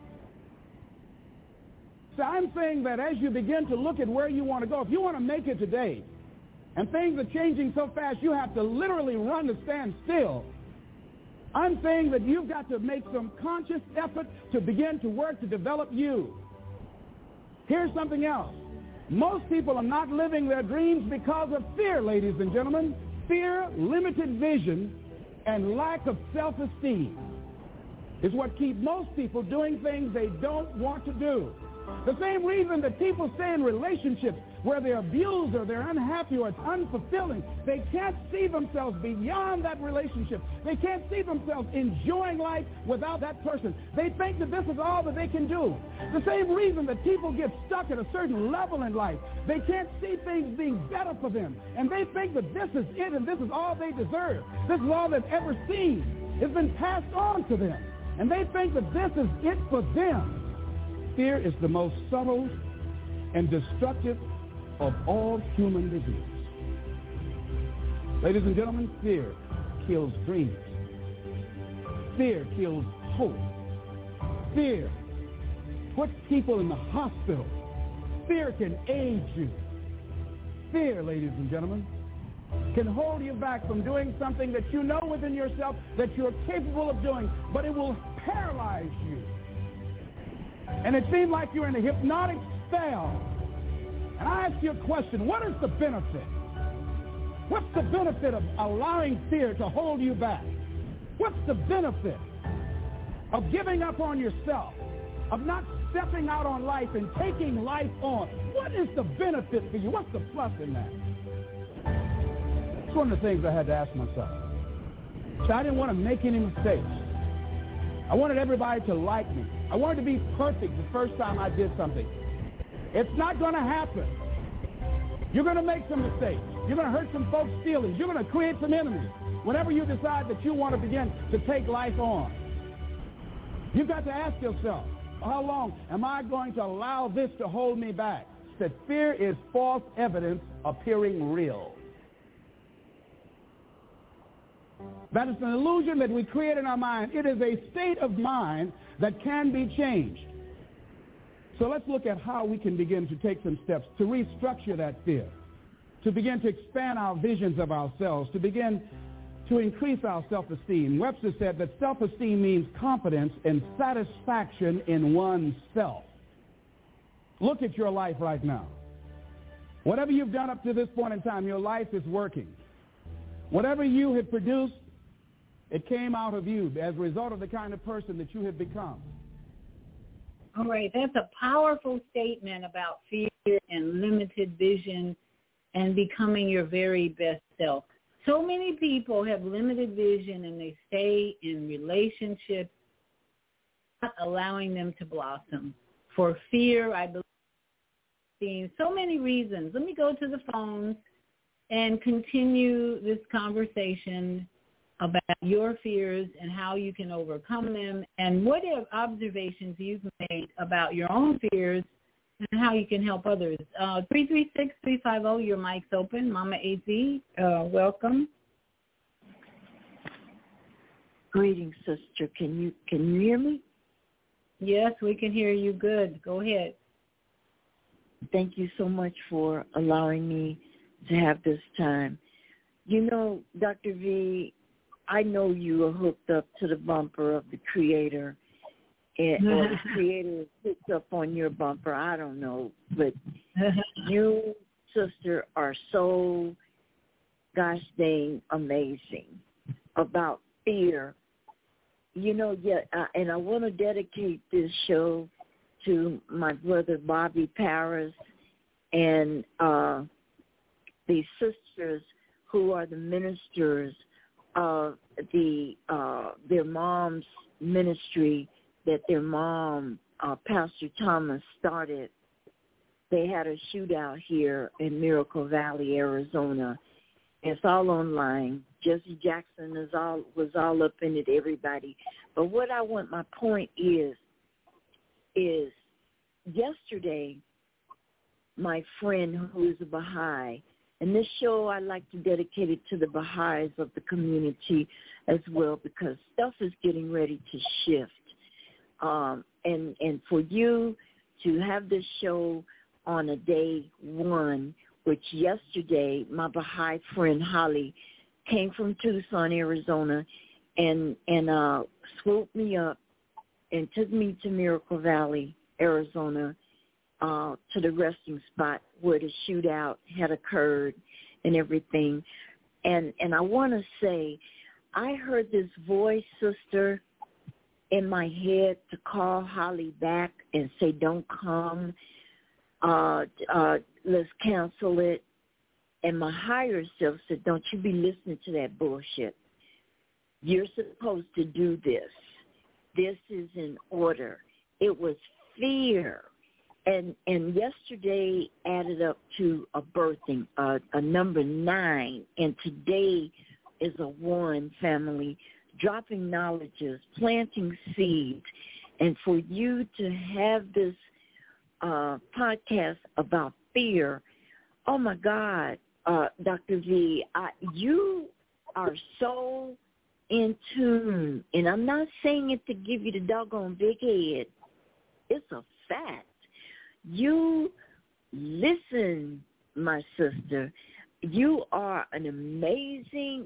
Speaker 17: So I'm saying that as you begin to look at where you want to go, if you want to make it today, and things are changing so fast, you have to literally run to stand still. I'm saying that you've got to make some conscious effort to begin to work to develop you. Here's something else. Most people are not living their dreams because of fear, ladies and gentlemen. Fear, limited vision, and lack of self-esteem is what keep most people doing things they don't want to do. The same reason that people stay in relationships where they're abused or they're unhappy or it's unfulfilling. They can't see themselves beyond that relationship. They can't see themselves enjoying life without that person. They think that this is all that they can do. The same reason that people get stuck at a certain level in life. They can't see things being better for them. And they think that this is it and this is all they deserve. This is all they've ever seen. It's been passed on to them. And they think that this is it for them. Fear is the most subtle and destructive of all human disease. Ladies and gentlemen, fear kills dreams. Fear kills hope. Fear puts people in the hospital. Fear can age you. Fear, ladies and gentlemen, can hold you back from doing something that you know within yourself that you're capable of doing, but it will paralyze you. And it seems like you're in a hypnotic spell. And I ask you a question, what is the benefit? What's the benefit of allowing fear to hold you back? What's the benefit of giving up on yourself, of not stepping out on life and taking life on? What is the benefit for you? What's the plus in that? It's one of the things I had to ask myself. So I didn't want to make any mistakes. I wanted everybody to like me. I wanted to be perfect the first time I did something. It's not going to happen. You're going to make some mistakes. You're going to hurt some folks' feelings. You're going to create some enemies whenever you decide that you want to begin to take life on. You've got to ask yourself, how long am I going to allow this to hold me back? That fear is false evidence appearing real. That is an illusion that we create in our mind. It is a state of mind that can be changed. So let's look at how we can begin to take some steps to restructure that fear, to begin to expand our visions of ourselves, to begin to increase our self-esteem. Webster said that self-esteem means confidence and satisfaction in oneself. Look at your life right now. Whatever you've done up to this point in time, your life is working. Whatever you have produced, it came out of you as a result of the kind of person that you have become.
Speaker 3: All right, that's a powerful statement about fear and limited vision and becoming your very best self. So many people have limited vision and they stay in relationships, not allowing them to blossom. For fear, I believe, so many reasons. Let me go to the phones and continue this conversation about your fears and how you can overcome them and what observations you've made about your own fears and how you can help others. 336-350, your mic's open. Mama AZ, welcome.
Speaker 18: Greetings, sister. Can you hear me?
Speaker 3: Yes, we can hear you good. Go ahead.
Speaker 18: Thank you so much for allowing me to have this time. You know, Dr. V, I know you are hooked up to the bumper of the Creator, or the Creator is hooked up on your bumper. I don't know, but you, sister, are so gosh dang amazing about fear. You know, and I want to dedicate this show to my brother Bobby Paris and the sisters who are the ministers of their mom's ministry that their mom, Pastor Thomas, started. They had a shootout here in Miracle Valley, Arizona. It's all online. Jesse Jackson was all up in it, everybody. But what I want, my point is yesterday, my friend who is a Baha'i And this show I like to dedicate it to the Baha'is of the community as well, because stuff is getting ready to shift. And for you to have this show on a day one, which yesterday my Baha'i friend Holly came from Tucson, Arizona, and swooped me up and took me to Miracle Valley, Arizona, to the resting spot where the shootout had occurred and everything. And I want to say, I heard this voice, sister, in my head to call Holly back and say, don't come, let's cancel it. And my higher self said, don't you be listening to that bullshit. You're supposed to do this. This is in order. It was fear. And yesterday added up to a birthing, a number 9, and today is a 1, family, dropping knowledges, planting seeds. And for you to have this podcast about fear, oh, my God, Dr. V, you are so in tune. And I'm not saying it to give you the doggone big head. It's a fact. You listen, my sister. You are an amazing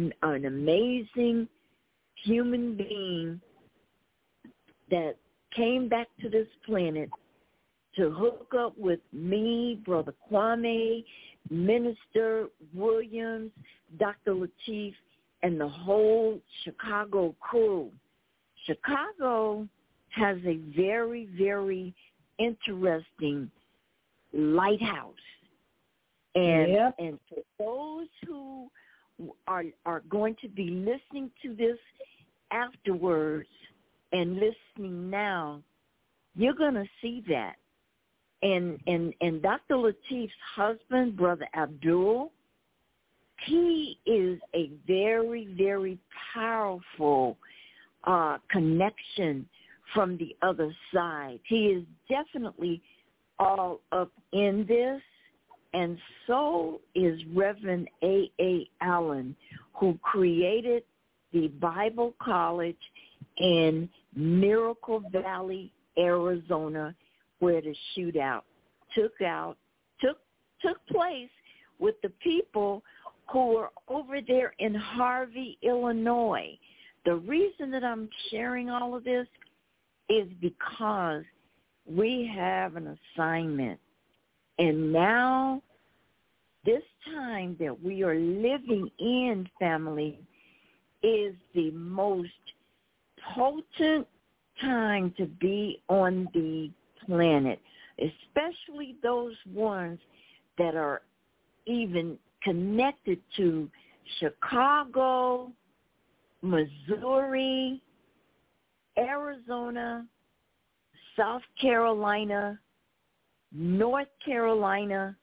Speaker 18: human being that came back to this planet to hook up with me, Brother Kwame, Minister Williams, Dr. Lateef, and the whole Chicago crew. Chicago has a very, very interesting lighthouse. And for those who are going to be listening to this afterwards and listening now, you're going to see that. And Dr. Lateef's husband, Brother Abdul, he is a very, very powerful connection from the other side. He is definitely all up in this, and so is Reverend A.A. Allen, who created the Bible College in Miracle Valley, Arizona, where the shootout took place with the people who were over there in Harvey, Illinois. The reason that I'm sharing all of this is because we have an assignment. And now, this time that we are living in, family, is the most potent time to be on the planet, especially those ones that are even connected to Chicago, Missouri, Arizona, South Carolina, North Carolina,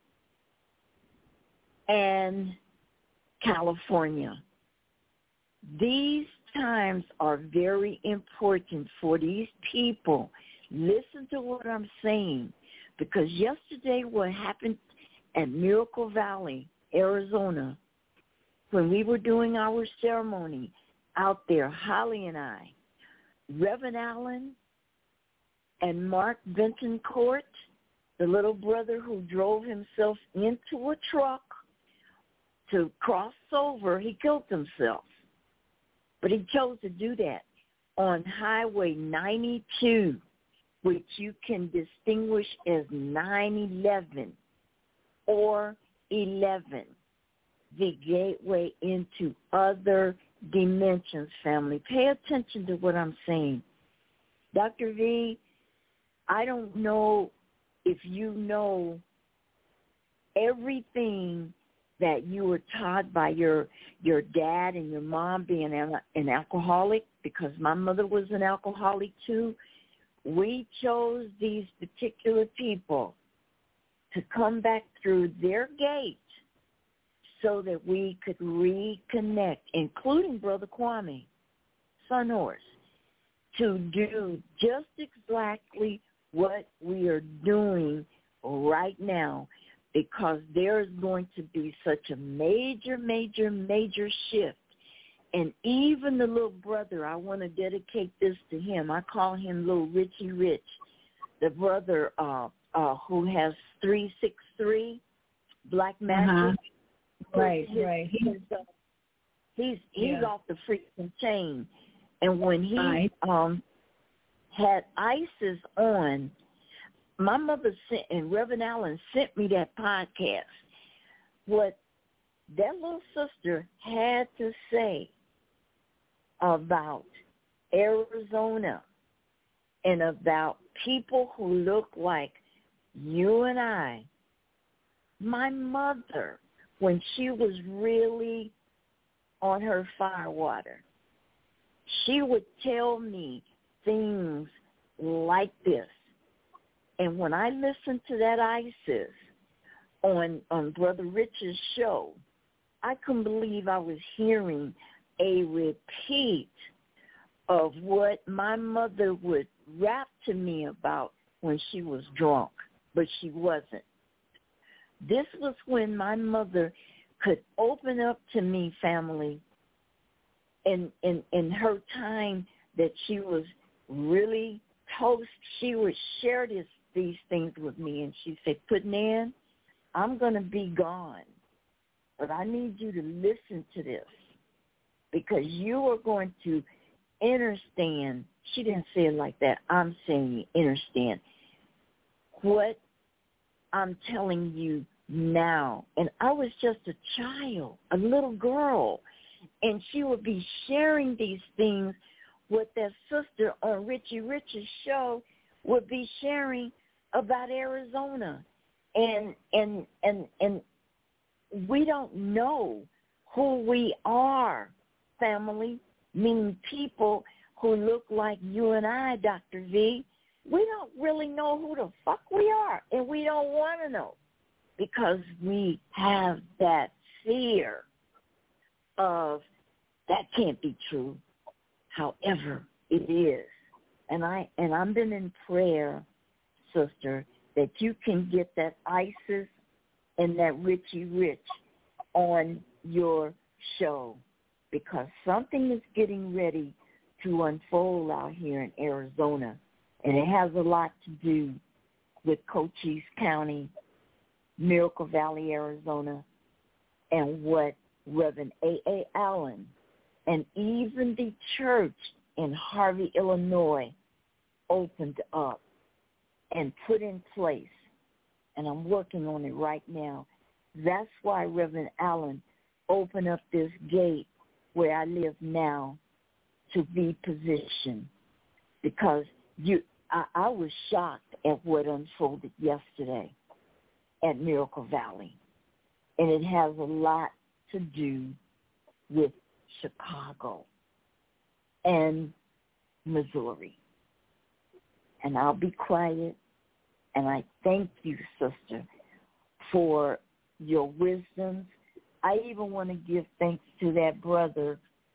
Speaker 18: and California. These times are very important for these people. Listen to what I'm saying, because yesterday what happened at Miracle Valley, Arizona, when we were doing our ceremony out there, Holly and I, Reverend Allen and Mark Bentoncourt, the little brother who drove himself into a truck to cross over, he killed himself. But he chose to do that on Highway 92, which you can distinguish as 911 or 11, the gateway into other dimensions, family. Pay attention to what I'm saying. Dr. V, I don't know if you know everything that you were taught by your dad and your mom being an alcoholic, because my mother was an alcoholic too. We chose these particular people to come back through their gate so that we could reconnect, including Brother Kwame Sunhorse, to do just exactly what we are doing right now, because there's going to be such a major, major, major shift. And even the little brother, I want to dedicate this to him. I call him Little Richie Rich, the brother who has 363 Black Magic.
Speaker 3: Right.
Speaker 18: He's off the freaking chain. And when he had ISIS on, my mother sent, and Reverend Allen sent me that podcast. What that little sister had to say about Arizona and about people who look like you and I. My mother, when she was really on her firewater, she would tell me things like this. And when I listened to that ISIS on Brother Rich's show, I couldn't believe I was hearing a repeat of what my mother would rap to me about when she was drunk, but she wasn't. This was when my mother could open up to me, family, in her time that she was really toast. She would share these things with me, and she'd say, Putnan, I'm going to be gone, but I need you to listen to this, because you are going to understand. She didn't say it like that. I'm saying you understand what I'm telling you now. And I was just a child, a little girl, and she would be sharing these things with that sister on Richie Rich's show would be sharing about Arizona. And we don't know who we are, family, meaning people who look like you and I, Dr. V. We don't really know who the fuck we are, and we don't want to know, because we have that fear of that can't be true. However, it is. And I've been in prayer, sister, that you can get that ISIS and that Richie Rich on your show, because something is getting ready to unfold out here in Arizona, and it has a lot to do with Cochise County, Miracle Valley, Arizona, and what Reverend A.A. Allen and even the church in Harvey, Illinois, opened up and put in place. And I'm working on it right now. That's why Reverend Allen opened up this gate where I live now to be positioned, because I was shocked at what unfolded yesterday at Miracle Valley. And it has a lot to do with Chicago and Missouri. And I'll be quiet, and I thank you, sister, for your wisdom. I even want to give thanks to that brother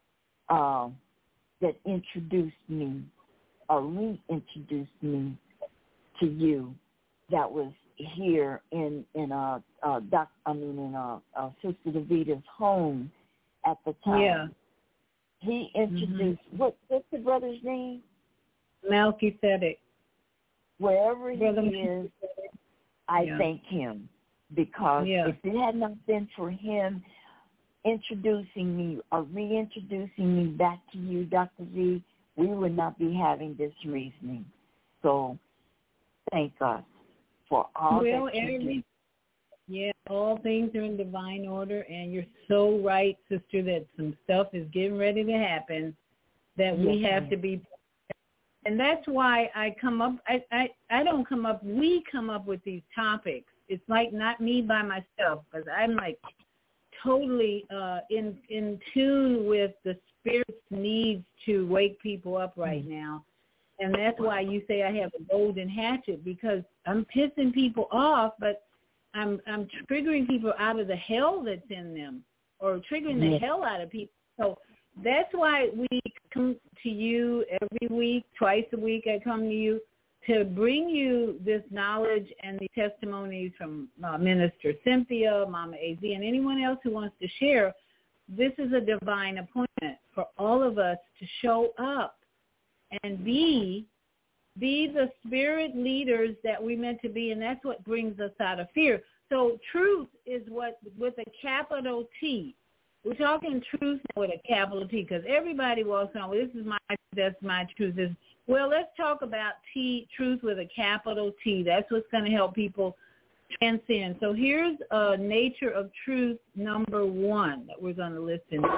Speaker 18: that introduced me, or reintroduced me to you, that was here in Sister DeVita's home at the time.
Speaker 3: Yeah.
Speaker 18: He introduced, what's the brother's name?
Speaker 3: Melchizedek.
Speaker 18: Wherever he is, I thank him, because if it had not been for him introducing me or reintroducing me back to you, Dr. V, we would not be having this reasoning. So thank us for all that you do.
Speaker 3: Yeah, all things are in divine order, and you're so right, sister, that some stuff is getting ready to happen that we have to be. And that's why I come up, I don't come up, we come up with these topics. It's like not me by myself, because I'm like totally in tune with the Spirit's needs to wake people up right now. And that's why you say I have a golden hatchet, because I'm pissing people off, but I'm triggering people out of the hell that's in them, or triggering the hell out of people. So that's why we come to you every week, twice a week I come to you to bring you this knowledge and the testimonies from Minister Cynthia, Mama AZ, and anyone else who wants to share. This is a divine appointment for all of us to show up and be the spirit leaders that we're meant to be, and that's what brings us out of fear. So truth is what, with a capital T. We're talking truth with a capital T, because everybody walks on, well, that's my truth. Well, let's talk about truth with a capital T. That's what's going to help people transcend. So here's Nature of Truth number 1 that we're going to listen to.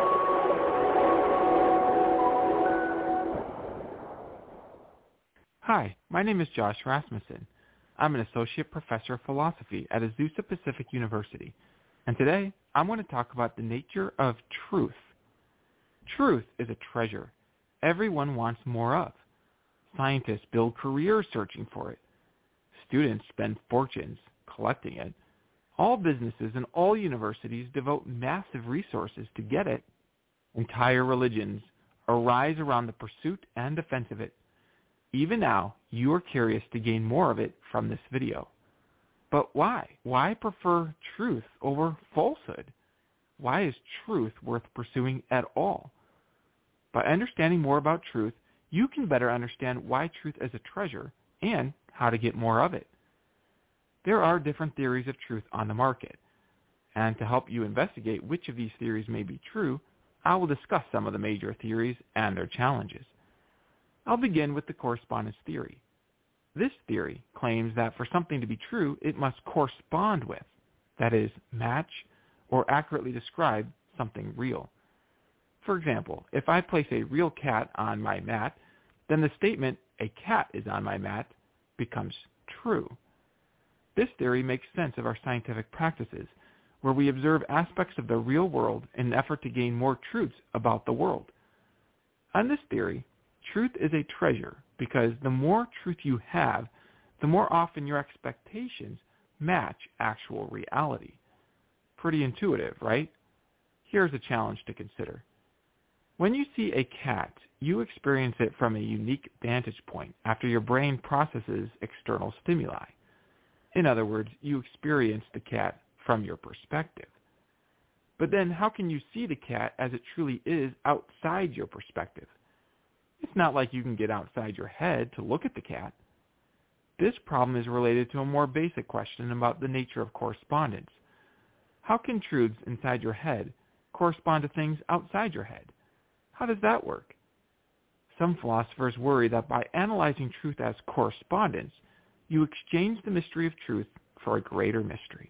Speaker 19: Hi, my name is Josh Rasmussen. I'm an associate professor of philosophy at Azusa Pacific University, and today I want to talk about the nature of truth. Truth is a treasure everyone wants more of. Scientists build careers searching for it. Students spend fortunes collecting it. All businesses and all universities devote massive resources to get it. Entire religions arise around the pursuit and defense of it. Even now, you are curious to gain more of it from this video. But why? Why prefer truth over falsehood? Why is truth worth pursuing at all? By understanding more about truth, you can better understand why truth is a treasure and how to get more of it. There are different theories of truth on the market, and to help you investigate which of these theories may be true, I will discuss some of the major theories and their challenges. I'll begin with the correspondence theory. This theory claims that for something to be true, it must correspond with, that is, match or accurately describe something real. For example, if I place a real cat on my mat, then the statement, "a cat is on my mat," becomes true. This theory makes sense of our scientific practices, where we observe aspects of the real world in an effort to gain more truths about the world. On this theory, truth is a treasure because the more truth you have, the more often your expectations match actual reality. Pretty intuitive, right? Here's a challenge to consider. When you see a cat, you experience it from a unique vantage point after your brain processes external stimuli. In other words, you experience the cat from your perspective. But then how can you see the cat as it truly is outside your perspective? It's not like you can get outside your head to look at the cat. This problem is related to a more basic question about the nature of correspondence. How can truths inside your head correspond to things outside your head? How does that work? Some philosophers worry that by analyzing truth as correspondence, you exchange the mystery of truth for a greater mystery.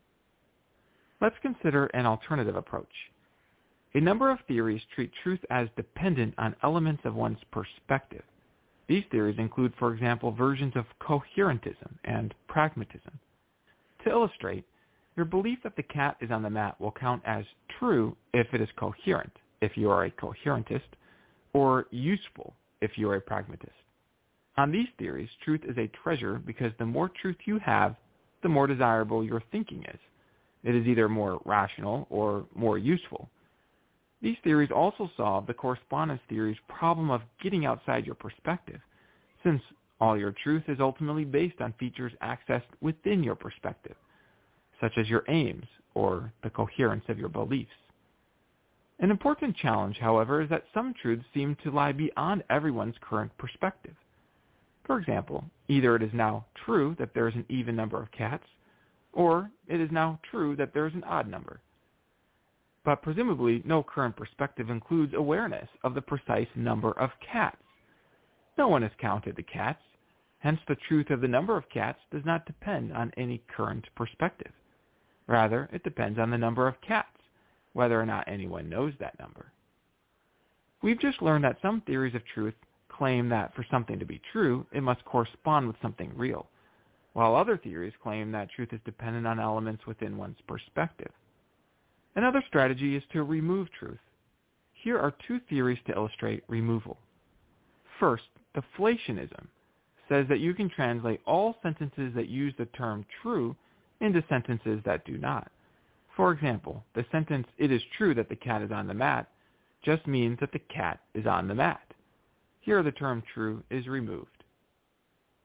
Speaker 19: Let's consider an alternative approach. A number of theories treat truth as dependent on elements of one's perspective. These theories include, for example, versions of coherentism and pragmatism. To illustrate, your belief that the cat is on the mat will count as true if it is coherent, if you are a coherentist, or useful if you are a pragmatist. On these theories, truth is a treasure because the more truth you have, the more desirable your thinking is. It is either more rational or more useful. These theories also solve the correspondence theory's problem of getting outside your perspective, since all your truth is ultimately based on features accessed within your perspective, such as your aims or the coherence of your beliefs. An important challenge, however, is that some truths seem to lie beyond everyone's current perspective. For example, either it is now true that there is an even number of cats, or it is now true that there is an odd number. But presumably, no current perspective includes awareness of the precise number of cats. No one has counted the cats, hence the truth of the number of cats does not depend on any current perspective. Rather, it depends on the number of cats, whether or not anyone knows that number. We've just learned that some theories of truth claim that for something to be true, it must correspond with something real, while other theories claim that truth is dependent on elements within one's perspective. Another strategy is to remove truth. Here are two theories to illustrate removal. First, deflationism says that you can translate all sentences that use the term true into sentences that do not. For example, the sentence, "It is true that the cat is on the mat," just means that the cat is on the mat. Here the term true is removed.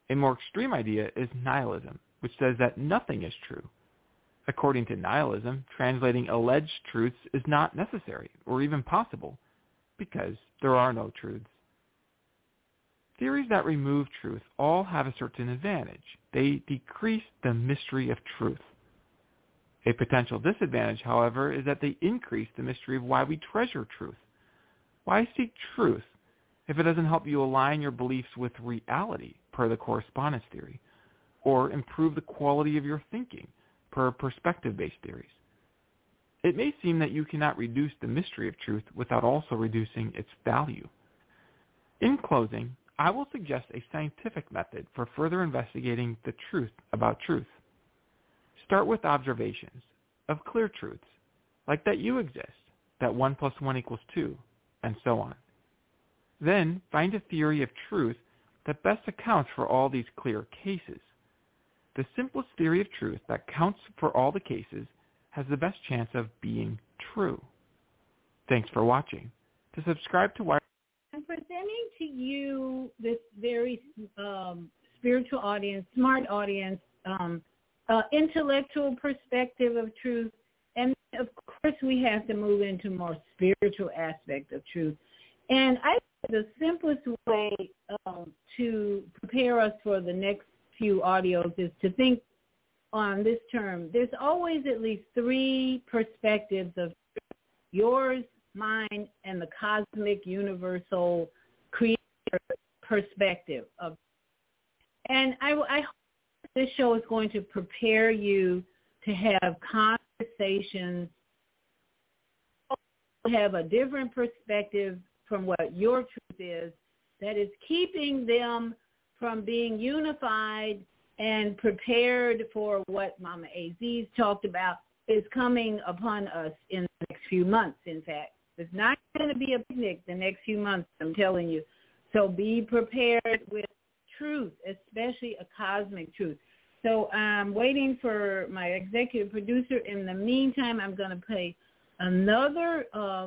Speaker 19: A more extreme idea is nihilism, which says that nothing is true. According to nihilism, translating alleged truths is not necessary or even possible because there are no truths. Theories that remove truth all have a certain advantage. They decrease the mystery of truth. A potential disadvantage, however, is that they increase the mystery of why we treasure truth. Why seek truth if it doesn't help you align your beliefs with reality, per the correspondence theory, or improve the quality of your thinking, per perspective-based theories? It may seem that you cannot reduce the mystery of truth without also reducing its value. In closing, I will suggest a scientific method for further investigating the truth about truth. Start with observations of clear truths, like that you exist, that 1 + 1 = 2, and so on. Then find a theory of truth that best accounts for all these clear cases. The simplest theory of truth that counts for all the cases has the best chance of being true. Thanks for watching. To subscribe to Wire...
Speaker 3: I'm presenting to you this very spiritual audience, smart audience, intellectual perspective of truth. And, of course, we have to move into more spiritual aspect of truth. And I think the simplest way to prepare us for the next few audios is to think on this term. There's always at least 3 perspectives of truth: yours, mine, and the cosmic, universal, creator perspective of. And I hope this show is going to prepare you to have conversations, have a different perspective from what your truth is, that is keeping them from being unified and prepared for what Mama Aziz's talked about is coming upon us in the next few months, in fact. It's not going to be a picnic the next few months, I'm telling you. So be prepared with truth, especially a cosmic truth. So I'm waiting for my executive producer. In the meantime, I'm going to play another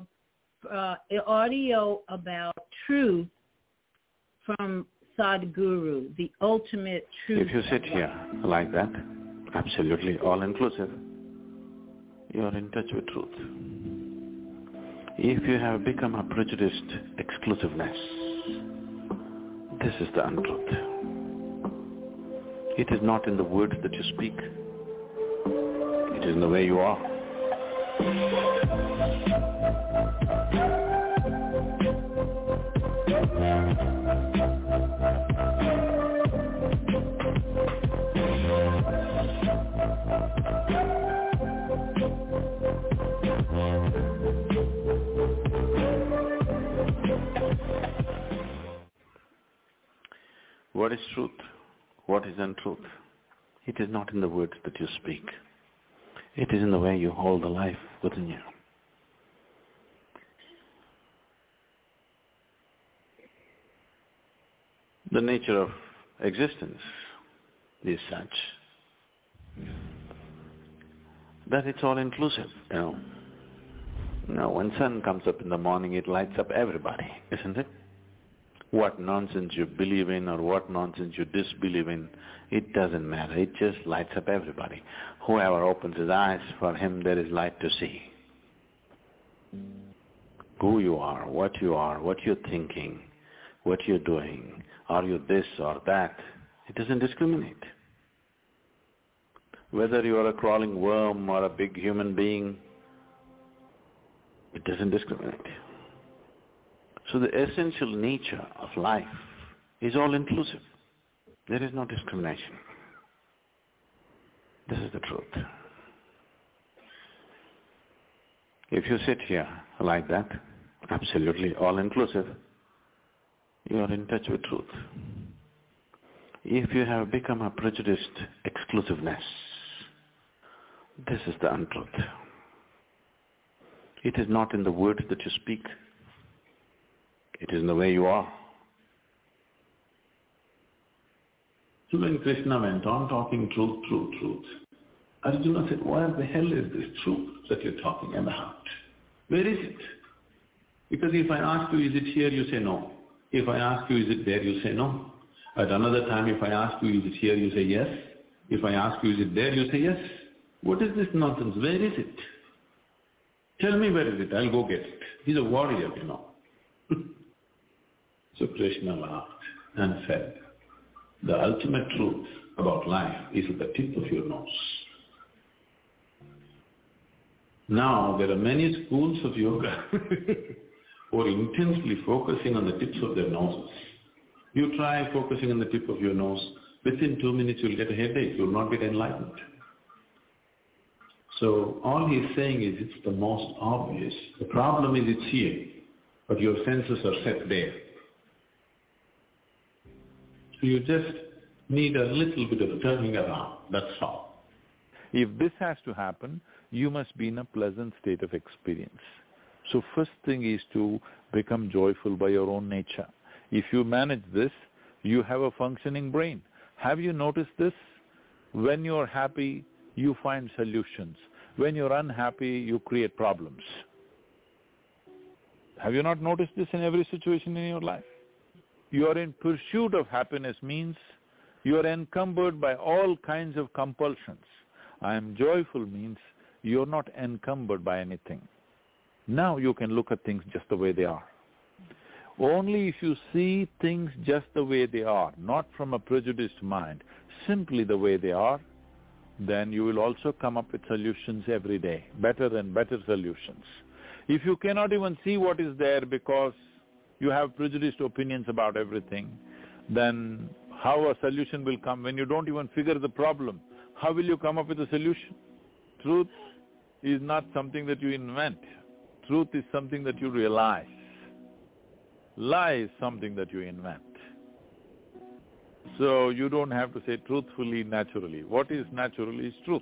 Speaker 3: audio about truth from Sadhguru, the ultimate truth.
Speaker 20: If you sit here like that, absolutely all-inclusive, you are in touch with truth. If you have become a prejudiced exclusiveness, this is the untruth. It is not in the words that you speak. It is in the way you are. What is truth? What is untruth? It is not in the words that you speak. It is in the way you hold the life within you. The nature of existence is such that it's all inclusive, Now, when sun comes up in the morning, it lights up everybody, isn't it? What nonsense you believe in or what nonsense you disbelieve in, it doesn't matter. It just lights up everybody. Whoever opens his eyes, for him there is light to see. Who you are, what you're thinking, what you're doing, are you this or that, it doesn't discriminate. Whether you are a crawling worm or a big human being, it doesn't discriminate. So the essential nature of life is all-inclusive. There is no discrimination. This is the truth. If you sit here like that, absolutely all-inclusive, you are in touch with truth. If you have become a prejudiced exclusiveness, this is the untruth. It is not in the words that you speak. It is in the way you are. So when Krishna went on talking truth, Arjuna said, what the hell is this truth that you're talking about? Where is it? Because if I ask you, is it here, you say no. If I ask you, is it there, you say no. At another time, if I ask you, is it here, you say yes. If I ask you, is it there, you say yes. What is this nonsense? Where is it? Tell me where is it, I'll go get it. He's a warrior, you know. So Krishna laughed and said, the ultimate truth about life is at the tip of your nose. Now, there are many schools of yoga who are intensely focusing on the tips of their noses. You try focusing on the tip of your nose, within 2 minutes you'll get a headache, you'll not get enlightened. So all he's saying is it's the most obvious. The problem is it's here, but your senses are set there. So you just need a little bit of turning around, that's all.
Speaker 21: If this has to happen, you must be in a pleasant state of experience. So first thing is to become joyful by your own nature. If you manage this, you have a functioning brain. Have you noticed this? When you're happy, you find solutions. When you're unhappy, you create problems. Have you not noticed this in every situation in your life? You are in pursuit of happiness means you are encumbered by all kinds of compulsions. I am joyful means you're not encumbered by anything. Now you can look at things just the way they are. Only if you see things just the way they are, not from a prejudiced mind, simply the way they are, then you will also come up with solutions every day, better and better solutions. If you cannot even see what is there because you have prejudiced opinions about everything, then how a solution will come when you don't even figure the problem? How will you come up with a solution? Truth is not something that you invent. Truth is something that you realize. Lie is something that you invent. So you don't have to say truthfully, naturally. What is naturally is truth.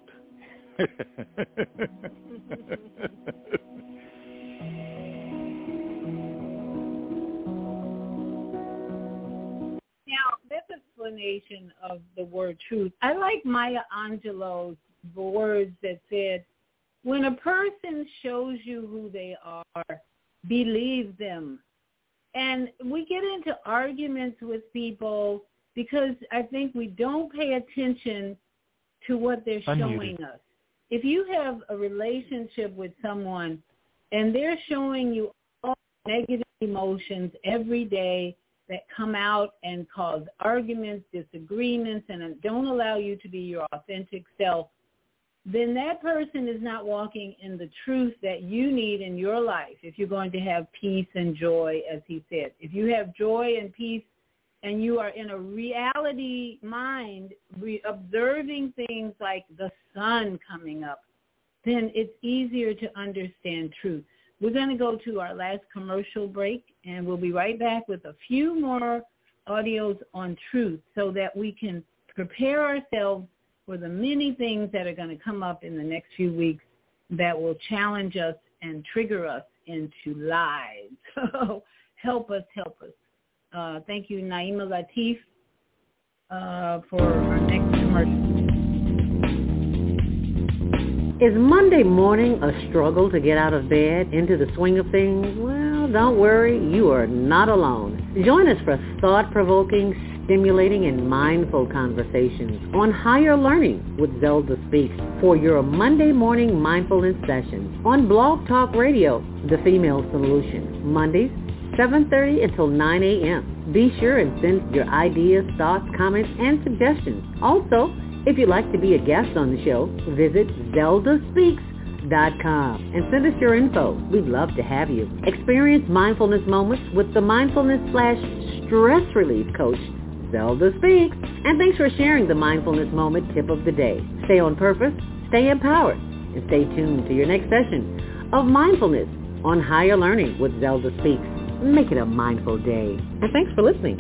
Speaker 3: Now, this explanation of the word truth, I like Maya Angelou's words that said, when a person shows you who they are, believe them. And we get into arguments with people because I think we don't pay attention to what they're showing us. If you have a relationship with someone and they're showing you all negative emotions every day that come out and cause arguments, disagreements, and don't allow you to be your authentic self, then that person is not walking in the truth that you need in your life if you're going to have peace and joy, as he said. If you have joy and peace and you are in a reality mind, observing things like the sun coming up, then it's easier to understand truth. We're going to go to our last commercial break, and we'll be right back with a few more audios on truth so that we can prepare ourselves for the many things that are going to come up in the next few weeks that will challenge us and trigger us into lies. So help us. Thank you, Naima Latif, for our next commercial.
Speaker 22: Is Monday morning a struggle to get out of bed, into the swing of things? Well, don't worry, you are not alone. Join us for thought-provoking, stimulating, and mindful conversations on Higher Learning with Zelda Speaks for your Monday morning mindfulness sessions on Blog Talk Radio, The Female Solution, Mondays, 7:30 until 9 a.m. Be sure and send your ideas, thoughts, comments, and suggestions. Also, if you'd like to be a guest on the show, visit ZeldaSpeaks.com and send us your info. We'd love to have you. Experience mindfulness moments with the mindfulness/stress relief coach, Zelda Speaks. And thanks for sharing the mindfulness moment tip of the day. Stay on purpose, stay empowered, and stay tuned to your next session of Mindfulness on Higher Learning with Zelda Speaks. Make it a mindful day. And thanks for listening.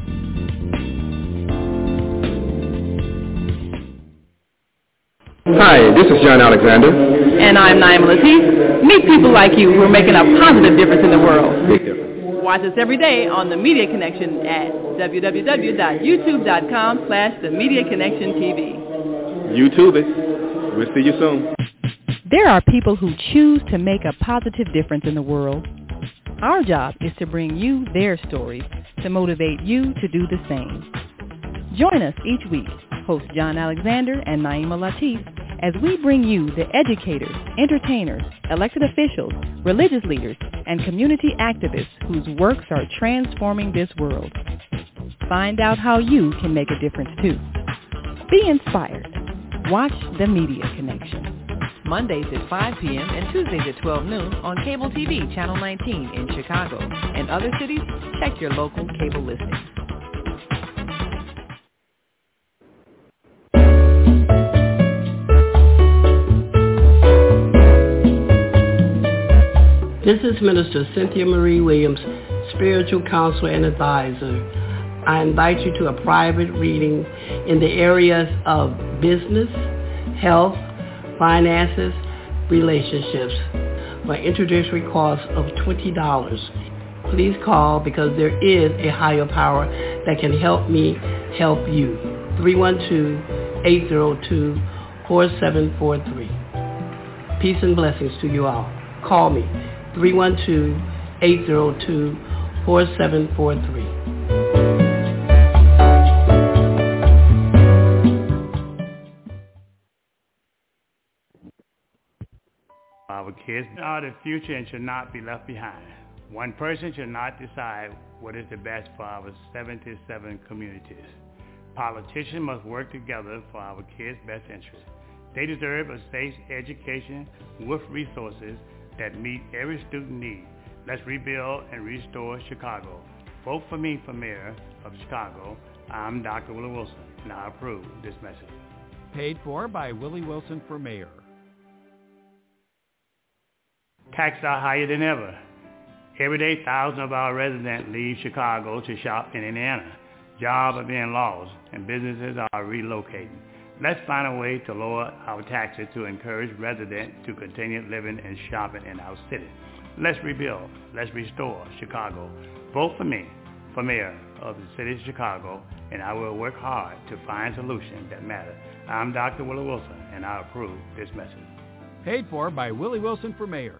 Speaker 23: Hi, this is John Alexander.
Speaker 2: And I'm Naima Latif. Meet people like you who are making a positive difference in the world.
Speaker 23: Big difference.
Speaker 2: Watch us every day on The Media Connection at www.youtube.com/The Media Connection TV.
Speaker 23: YouTube it. We'll see you soon.
Speaker 1: There are people who choose to make a positive difference in the world. Our job is to bring you their stories to motivate you to do the same. Join us each week, host John Alexander and Naima Latif, as we bring you the educators, entertainers, elected officials, religious leaders, and community activists whose works are transforming this world. Find out how you can make a difference too. Be inspired. Watch The Media Connection.
Speaker 2: Mondays at 5 p.m. and Tuesdays at 12 noon on Cable TV Channel 19 in Chicago. In other cities, check your local cable listings.
Speaker 4: This is Minister Cynthia Marie Williams, spiritual counselor and advisor. I invite you to a private reading in the areas of business, health, finances, relationships for an introductory cost of $20. Please call because there is a higher power that can help me help you. 312-802-4743. Peace and blessings to you all. Call me. 312-802-4743.
Speaker 8: Our kids are the future and should not be left behind. One person should not decide what is the best for our 77 communities. Politicians must work together for our kids' best interests. They deserve a safe education with resources that meet every student need. Let's rebuild and restore Chicago. Vote for me for mayor of Chicago. I'm Dr. Willie Wilson, and I approve this message.
Speaker 9: Paid for by Willie Wilson for mayor.
Speaker 8: Taxes are higher than ever. Every day, thousands of our residents leave Chicago to shop in Indiana. Jobs are being lost, and businesses are relocating. Let's find a way to lower our taxes to encourage residents to continue living and shopping in our city. Let's rebuild. Let's restore Chicago. Vote for me for mayor of the city of Chicago, and I will work hard to find solutions that matter. I'm Dr. Willie Wilson, and I approve this message.
Speaker 9: Paid for by Willie Wilson for mayor.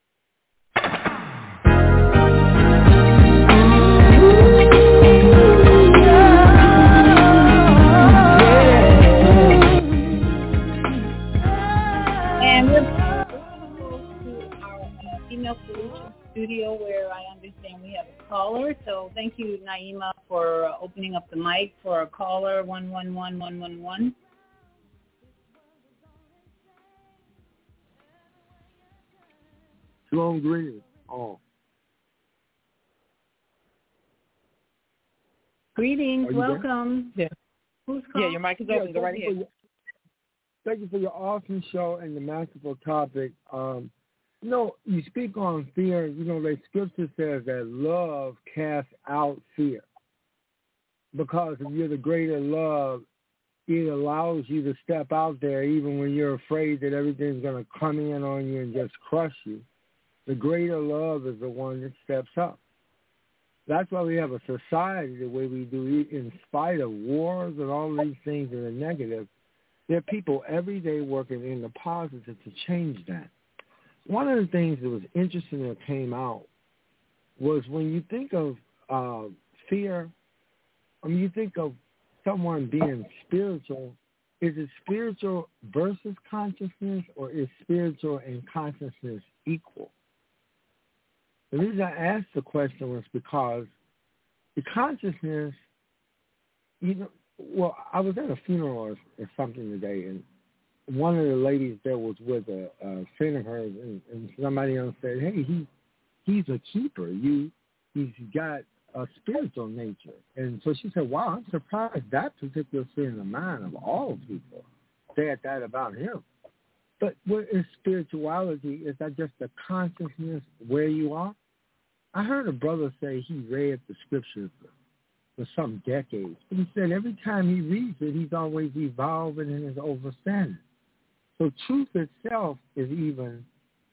Speaker 3: Solutions studio where I understand we have a caller. So thank you, Naima, for opening up the mic for a caller, 111111.
Speaker 5: Shalom, greetings. Oh.
Speaker 3: Greetings, welcome.
Speaker 5: Yeah.
Speaker 3: Who's calling?
Speaker 5: Yeah, your mic is open. Go right ahead. Thank you for your awesome show and the masterful topic. You speak on fear. The scripture says that love casts out fear. Because if you're the greater love, it allows you to step out there even when you're afraid that everything's going to come in on you and just crush you. The greater love is the one that steps up. That's why we have a society the way we do, in spite of wars and all these things that are negative. There are people every day working in the positive to change that. One of the things that was interesting that came out was when you think of fear, you think of someone being spiritual. Is it spiritual versus consciousness, or is spiritual and consciousns equal? The reason I asked the question was because the consciousness, I was at a funeral or something today, and one of the ladies there was with a friend of hers, and somebody else said, "Hey, he's a keeper. He's got a spiritual nature." And so she said, "Wow, I'm surprised that particular friend of mine, of all people, said that about him." But what is spirituality? Is that just the consciousness where you are? I heard a brother say he read the scriptures for some decades, but he said every time he reads it, he's always evolving in his understanding. So truth itself is even,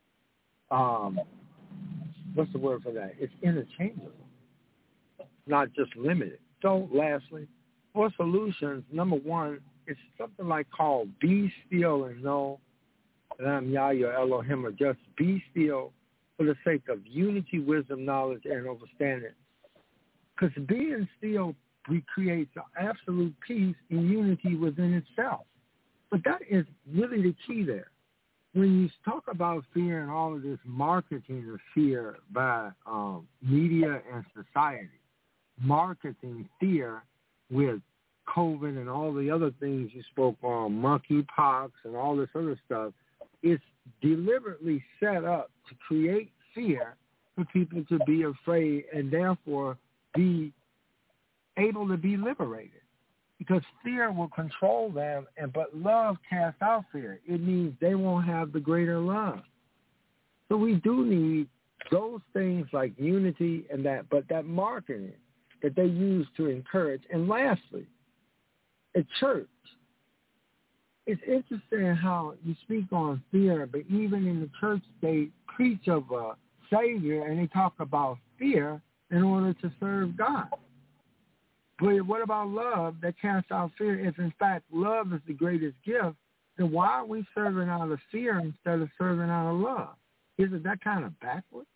Speaker 5: what's the word for that? It's interchangeable, not just limited. So lastly, for solutions, number one, it's something like called Be Still and Know that I'm Yah, your Elohim, or just be still for the sake of unity, wisdom, knowledge, and understanding. Because being still we create absolute peace and unity within itself. But that is really the key there. When you talk about fear and all of this marketing of fear by media and society, marketing fear with COVID and all the other things you spoke on, monkeypox and all this other stuff, it's deliberately set up to create fear for people to be afraid and therefore be able to be liberated. Because fear will control them, but love casts out fear. It means they won't have the greater love. So we do need those things like unity and that, but that marketing that they use to encourage. And lastly, at church, it's interesting how you speak on fear, but even in the church they preach of a Savior and they talk about fear in order to serve God. But what about love that casts out fear? If, in fact, love is the greatest gift, then why are we serving out of fear instead of serving out of love? Isn't that kind of backwards?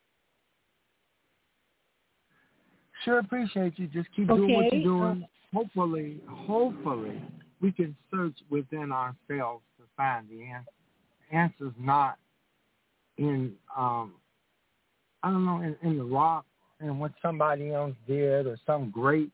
Speaker 5: Sure appreciate you. Just keep doing what you're doing. Hopefully, we can search within ourselves to find the answer. The answer's not in, in the rock and what somebody else did or some great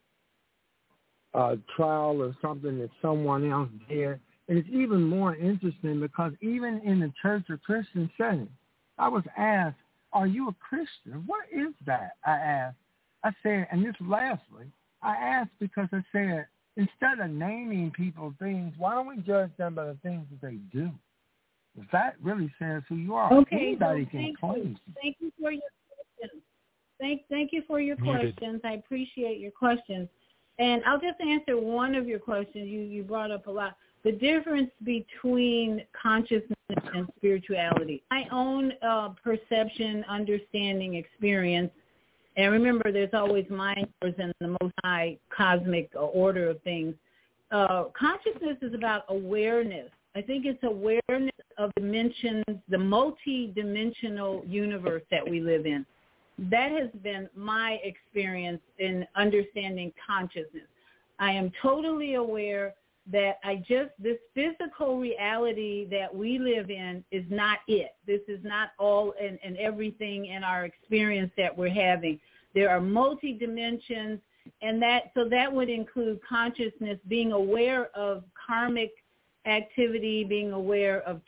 Speaker 5: trial or something that someone else did. And it's even more interesting because even in the church or Christian setting, I was asked, are you a Christian? What is that? I asked. I said, and this lastly, I asked because I said, instead of naming people things, why don't we judge them by the things that they do? If that really says who you are.
Speaker 3: Okay,
Speaker 5: anybody can claim.
Speaker 3: Thank you for your questions. Thank you for your questions. I appreciate your questions. And I'll just answer one of your questions. You brought up a lot. The difference between consciousness and spirituality. My own perception, understanding, experience, and remember there's always mind and the most high cosmic order of things. Consciousness is about awareness. I think it's awareness of dimensions, the multi-dimensional universe that we live in. That has been my experience in understanding consciousness. I am totally aware that this physical reality that we live in is not it. This is not all and everything in our experience that we're having. There are multi-dimensions, and that would include consciousness, being aware of karmic activity, being aware of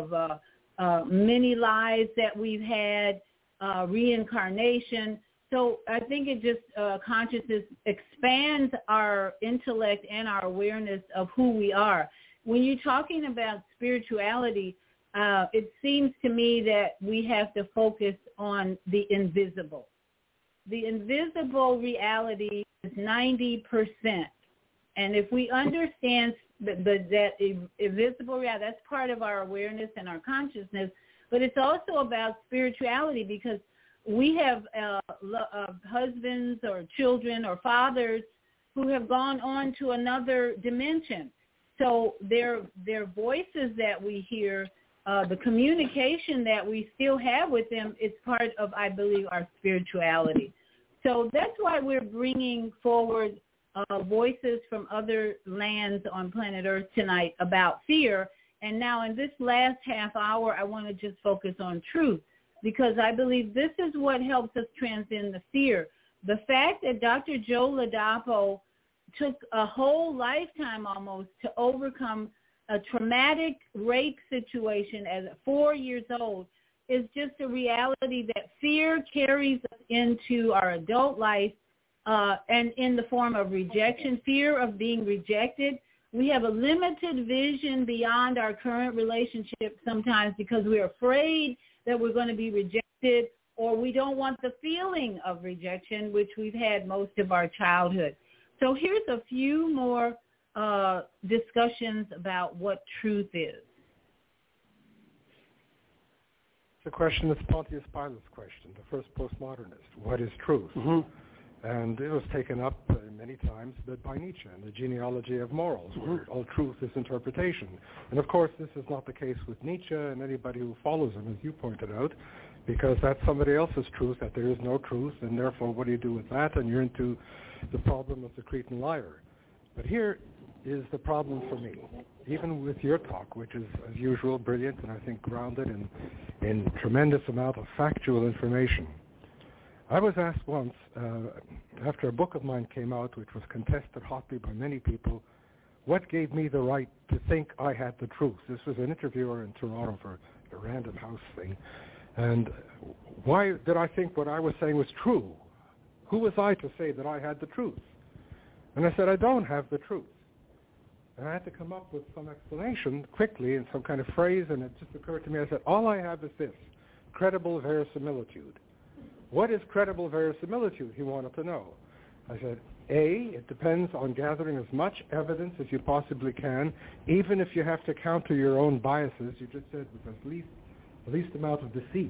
Speaker 3: many lives that we've had, reincarnation. So I think it just consciousness expands our intellect and our awareness of who we are. When you're talking about spirituality, it seems to me that we have to focus on the invisible. The invisible reality is 90%. And if we understand that invisible reality, that's part of our awareness and our consciousness, but it's also about spirituality because we have husbands or children or fathers who have gone on to another dimension. So their voices that we hear, the communication that we still have with them, is part of, I believe, our spirituality. So that's why we're bringing forward voices from other lands on planet Earth tonight about fear. And now in this last half hour, I want to just focus on truth, because I believe this is what helps us transcend the fear. The fact that Dr. Joe Ladapo took a whole lifetime almost to overcome a traumatic rape situation at 4 years old is just a reality that fear carries us into our adult life, and in the form of rejection, fear of being rejected. We have a limited vision beyond our current relationship sometimes because we're afraid that we're going to be rejected, or we don't want the feeling of rejection, which we've had most of our childhood. So here's a few more discussions about what truth is.
Speaker 6: The question is Pontius Pilate's question, the first postmodernist. What is truth? Mm-hmm. And it was taken up many times by Nietzsche in the Genealogy of Morals, where all truth is interpretation. And of course, this is not the case with Nietzsche and anybody who follows him, as you pointed out, because that's somebody else's truth, that there is no truth, and therefore what do you do with that? And you're into the problem of the Cretan liar. But here is the problem for me, even with your talk, which is, as usual, brilliant and I think grounded in tremendous amount of factual information. I was asked once, after a book of mine came out, which was contested hotly by many people, what gave me the right to think I had the truth? This was an interviewer in Toronto for a Random House thing. And why did I think what I was saying was true? Who was I to say that I had the truth? And I said, I don't have the truth. And I had to come up with some explanation quickly in some kind of phrase, and it just occurred to me. I said, all I have is this, credible verisimilitude. What is credible verisimilitude? He wanted to know. I said, A, it depends on gathering as much evidence as you possibly can, even if you have to counter your own biases, you just said, with the least amount of deceit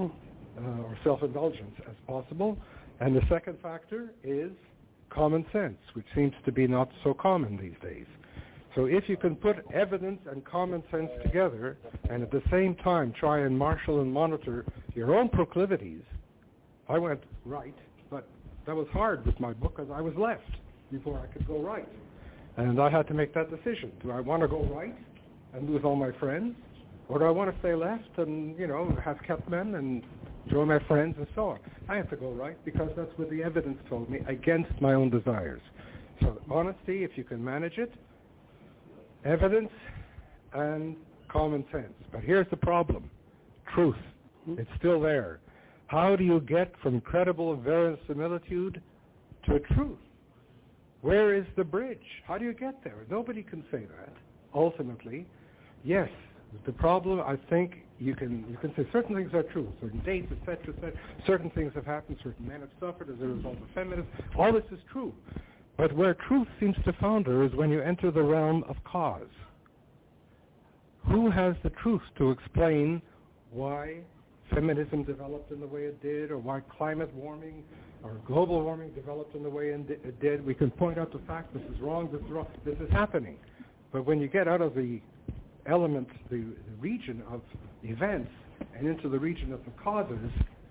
Speaker 6: or self-indulgence as possible. And the second factor is common sense, which seems to be not so common these days. So if you can put evidence and common sense together and at the same time try and marshal and monitor your own proclivities, I went right, but that was hard with my book because I was left before I could go right. And I had to make that decision. Do I want to go right and lose all my friends? Or do I want to stay left and, have kept men and join my friends and so on? I have to go right because that's what the evidence told me against my own desires. So honesty, if you can manage it, evidence and common sense. But here's the problem. Truth. It's still there. How do you get from credible verisimilitude to a truth? Where is the bridge? How do you get there? Nobody can say that, ultimately. Yes, the problem, I think, you can say certain things are true, certain dates, etc., certain things have happened, certain men have suffered as a result of feminism. All this is true. But where truth seems to founder is when you enter the realm of cause. Who has the truth to explain why feminism developed in the way it did, or why climate warming or global warming developed in the way it did? We can point out the fact this is wrong, this is happening. But when you get out of the element, the region of events, and into the region of the causes,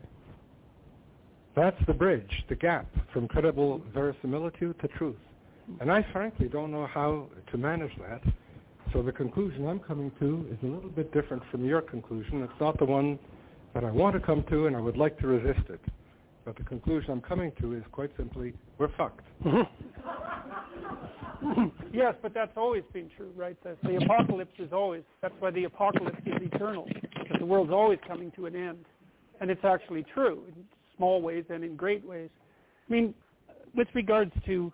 Speaker 6: that's the bridge, the gap from credible verisimilitude to truth. And I frankly don't know how to manage that. So the conclusion I'm coming to is a little bit different from your conclusion. It's not the one that I want to come to, and I would like to resist it. But the conclusion I'm coming to is quite simply, we're fucked.
Speaker 7: Yes, but that's always been true, right? The apocalypse is always, that's why the apocalypse is eternal, because the world's always coming to an end. And it's actually true in small ways and in great ways. I mean, with regards to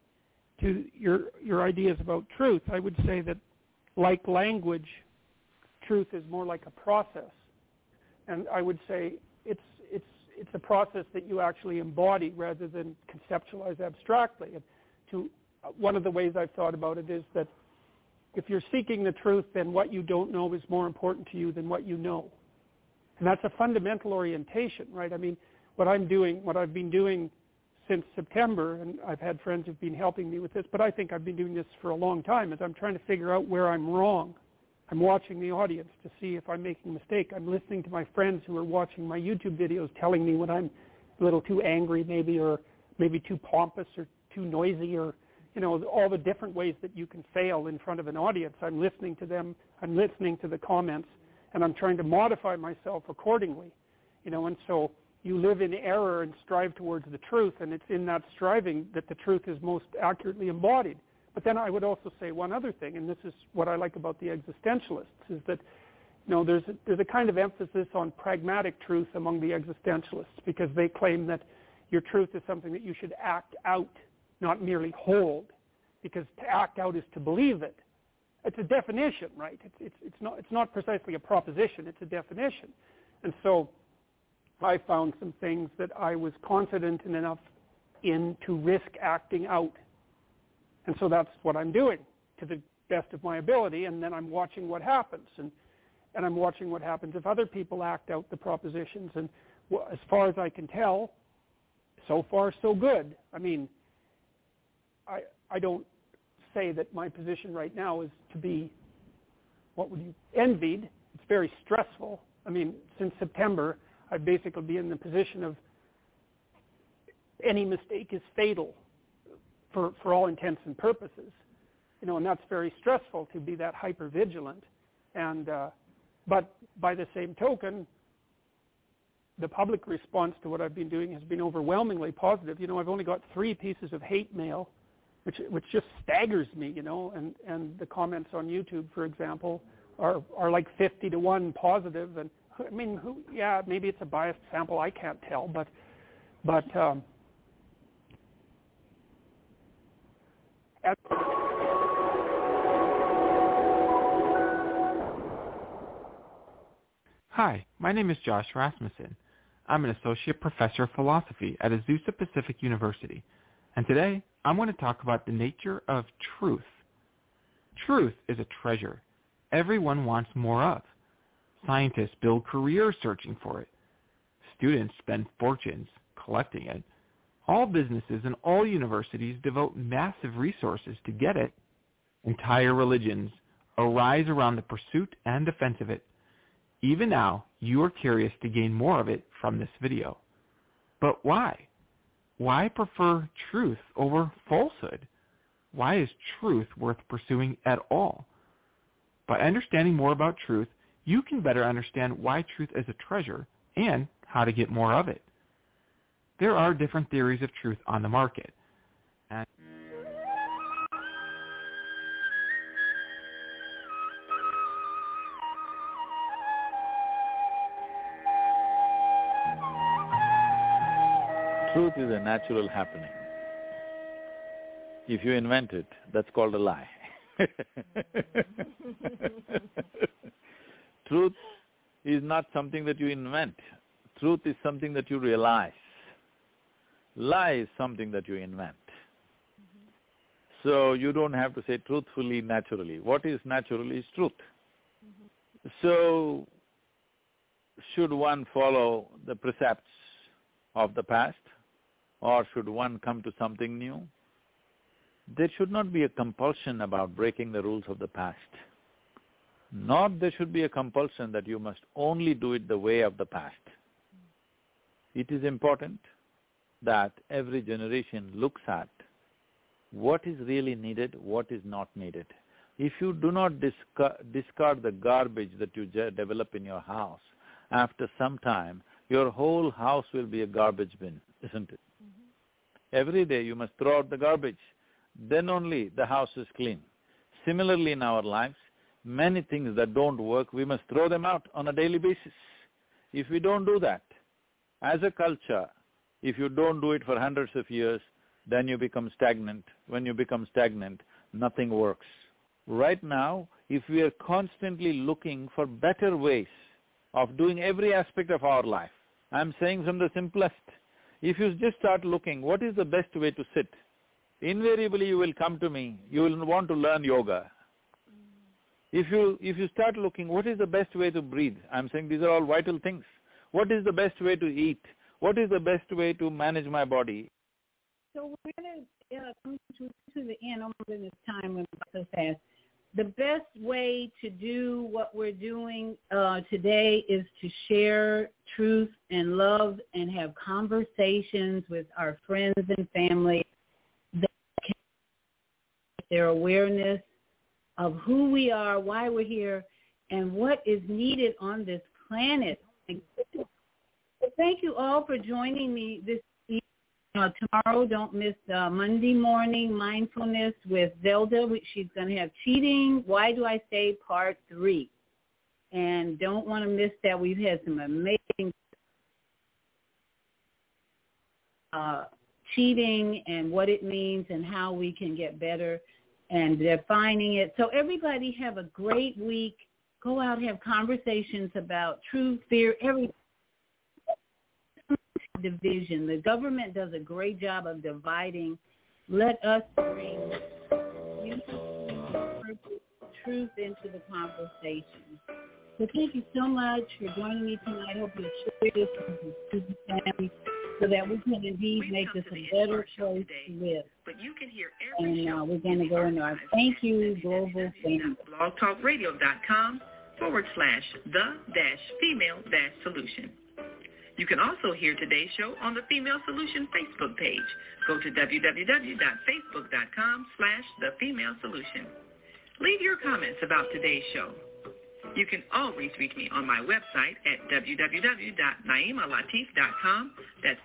Speaker 7: your ideas about truth, I would say that, like language, truth is more like a process. And I would say it's a process that you actually embody rather than conceptualize abstractly. And one of the ways I've thought about it is that if you're seeking the truth, then what you don't know is more important to you than what you know. And that's a fundamental orientation, right? I mean, what I've been doing since September, and I've had friends who've been helping me with this, but I think I've been doing this for a long time, is I'm trying to figure out where I'm wrong. I'm watching the audience to see if I'm making a mistake. I'm listening to my friends who are watching my YouTube videos telling me when I'm a little too angry maybe, or maybe too pompous or too noisy, or, all the different ways that you can fail in front of an audience. I'm listening to them. I'm listening to the comments, and I'm trying to modify myself accordingly. And so you live in error and strive towards the truth, and it's in that striving that the truth is most accurately embodied. But then I would also say one other thing, and this is what I like about the existentialists, is that there's a kind of emphasis on pragmatic truth among the existentialists, because they claim that your truth is something that you should act out, not merely hold, because to act out is to believe it. It's a definition, right? It's not precisely a proposition, it's a definition. And so I found some things that I was confident enough in to risk acting out. And so that's what I'm doing to the best of my ability, and then I'm watching what happens. And I'm watching what happens if other people act out the propositions. And as far as I can tell, so far so good. I mean, I don't say that my position right now is to be, envied. It's very stressful. I mean, since September, I'd basically be in the position of any mistake is fatal for all intents and purposes. And that's very stressful to be that hyper vigilant. And but by the same token, the public response to what I've been doing has been overwhelmingly positive. I've only got 3 pieces of hate mail, which just staggers me, and the comments on YouTube, for example, are like 50 to 1 positive. And I mean, maybe it's a biased sample, I can't tell, but
Speaker 19: Hi, my name is Josh Rasmussen. I'm an associate professor of philosophy at Azusa Pacific University, and today I want to talk about the nature of truth. Truth is a treasure everyone wants more of. Scientists build careers searching for it. Students spend fortunes collecting it. All businesses and all universities devote massive resources to get it. Entire religions arise around the pursuit and defense of it. Even now, you are curious to gain more of it from this video. But why? Why prefer truth over falsehood? Why is truth worth pursuing at all? By understanding more about truth, you can better understand why truth is a treasure and how to get more of it. There are different theories of truth on the market.
Speaker 21: Truth is a natural happening. If you invent it, that's called a lie. Truth is not something that you invent. Truth is something that you realize. Lie is something that you invent. So you don't have to say truthfully, naturally. What is natural is truth. So should one follow the precepts of the past, or should one come to something new? There should not be a compulsion about breaking the rules of the past. Nor there should be a compulsion that you must only do it the way of the past. It is important that every generation looks at what is really needed, what is not needed. If you do not discard the garbage that you develop in your house, after some time, your whole house will be a garbage bin, isn't it? Every day you must throw out the garbage, then only the house is clean. Similarly in our lives, many things that don't work, we must throw them out on a daily basis. If we don't do that, as a culture, if you don't do it for hundreds of years, then you become stagnant. When you become stagnant, nothing works. Right now, if we are constantly looking for better ways of doing every aspect of our life, I'm saying from the simplest, if you just start looking, what is the best way to sit? Invariably you will come to me, you will want to learn yoga. If you start looking, what is the best way to breathe? I'm saying these are all vital things. What is the best way to eat? What is the best way to manage my body?
Speaker 3: So we're going to come to the end almost in this time when so fast. The best way to do what we're doing today is to share truth and love and have conversations with our friends and family that can their awareness of who we are, why we're here, and what is needed on this planet. So thank you all for joining me this evening. Tomorrow, don't miss Monday morning mindfulness with Zelda. She's going to have cheating. Why do I say part 3? And don't want to miss that. We've had some amazing cheating and what it means and how we can get better and defining it. So everybody have a great week. Go out, have conversations about truth, fear, everything. Division. The government does a great job of dividing. Let us bring truth into the conversation. So thank you so much for joining me tonight. I hope you share this with your student family so that we can indeed make this a better place to live. And we're going to go into our thank you global family.
Speaker 2: blogtalkradio.com/the-female-solution. You can also hear today's show on the Female Solution Facebook page. Go to www.facebook.com/thefemalesolution. Leave your comments about today's show. You can always reach me on my website at www.naimalatif.com. That's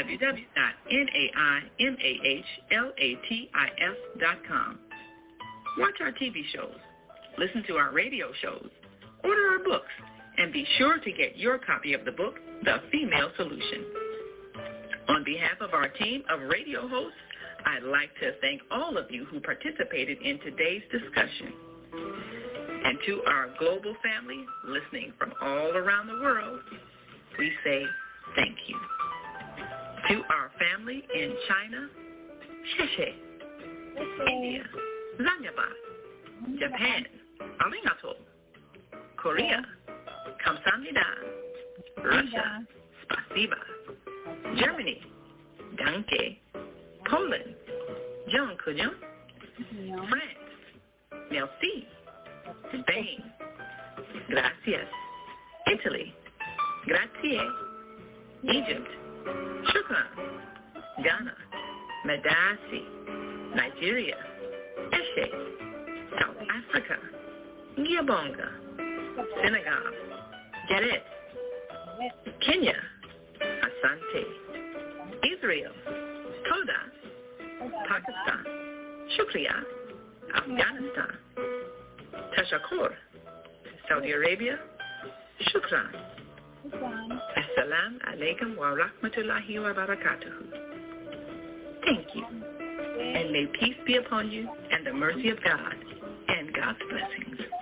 Speaker 2: www.naimalatif.com. Watch our TV shows, listen to our radio shows, order our books, and be sure to get your copy of the book, The Female Solution. On behalf of our team of radio hosts, I'd like to thank all of you who participated in today's discussion. And to our global family listening from all around the world, we say thank you. To our family in China, Sheshe, India, Zanyaba, Japan, Arigato, Korea, Kamsahamnida, Russia, Spasiba, Germany, Danke, Poland, John Kujum, France, Merci, Spain, Gracias, Italy, Grazie, Egypt, Shukran, Ghana, Madasi, Nigeria, Eshe, South Africa, Gabonga, Senegal, Jaret, Kenya, Asante, Israel, Toda, Pakistan, Shukriya, Afghanistan, Tashakur, Saudi Arabia, Shukran. Assalamu alaikum wa rahmatullahi wa barakatuhu. Thank you. And may peace be upon you and the mercy of God and God's blessings.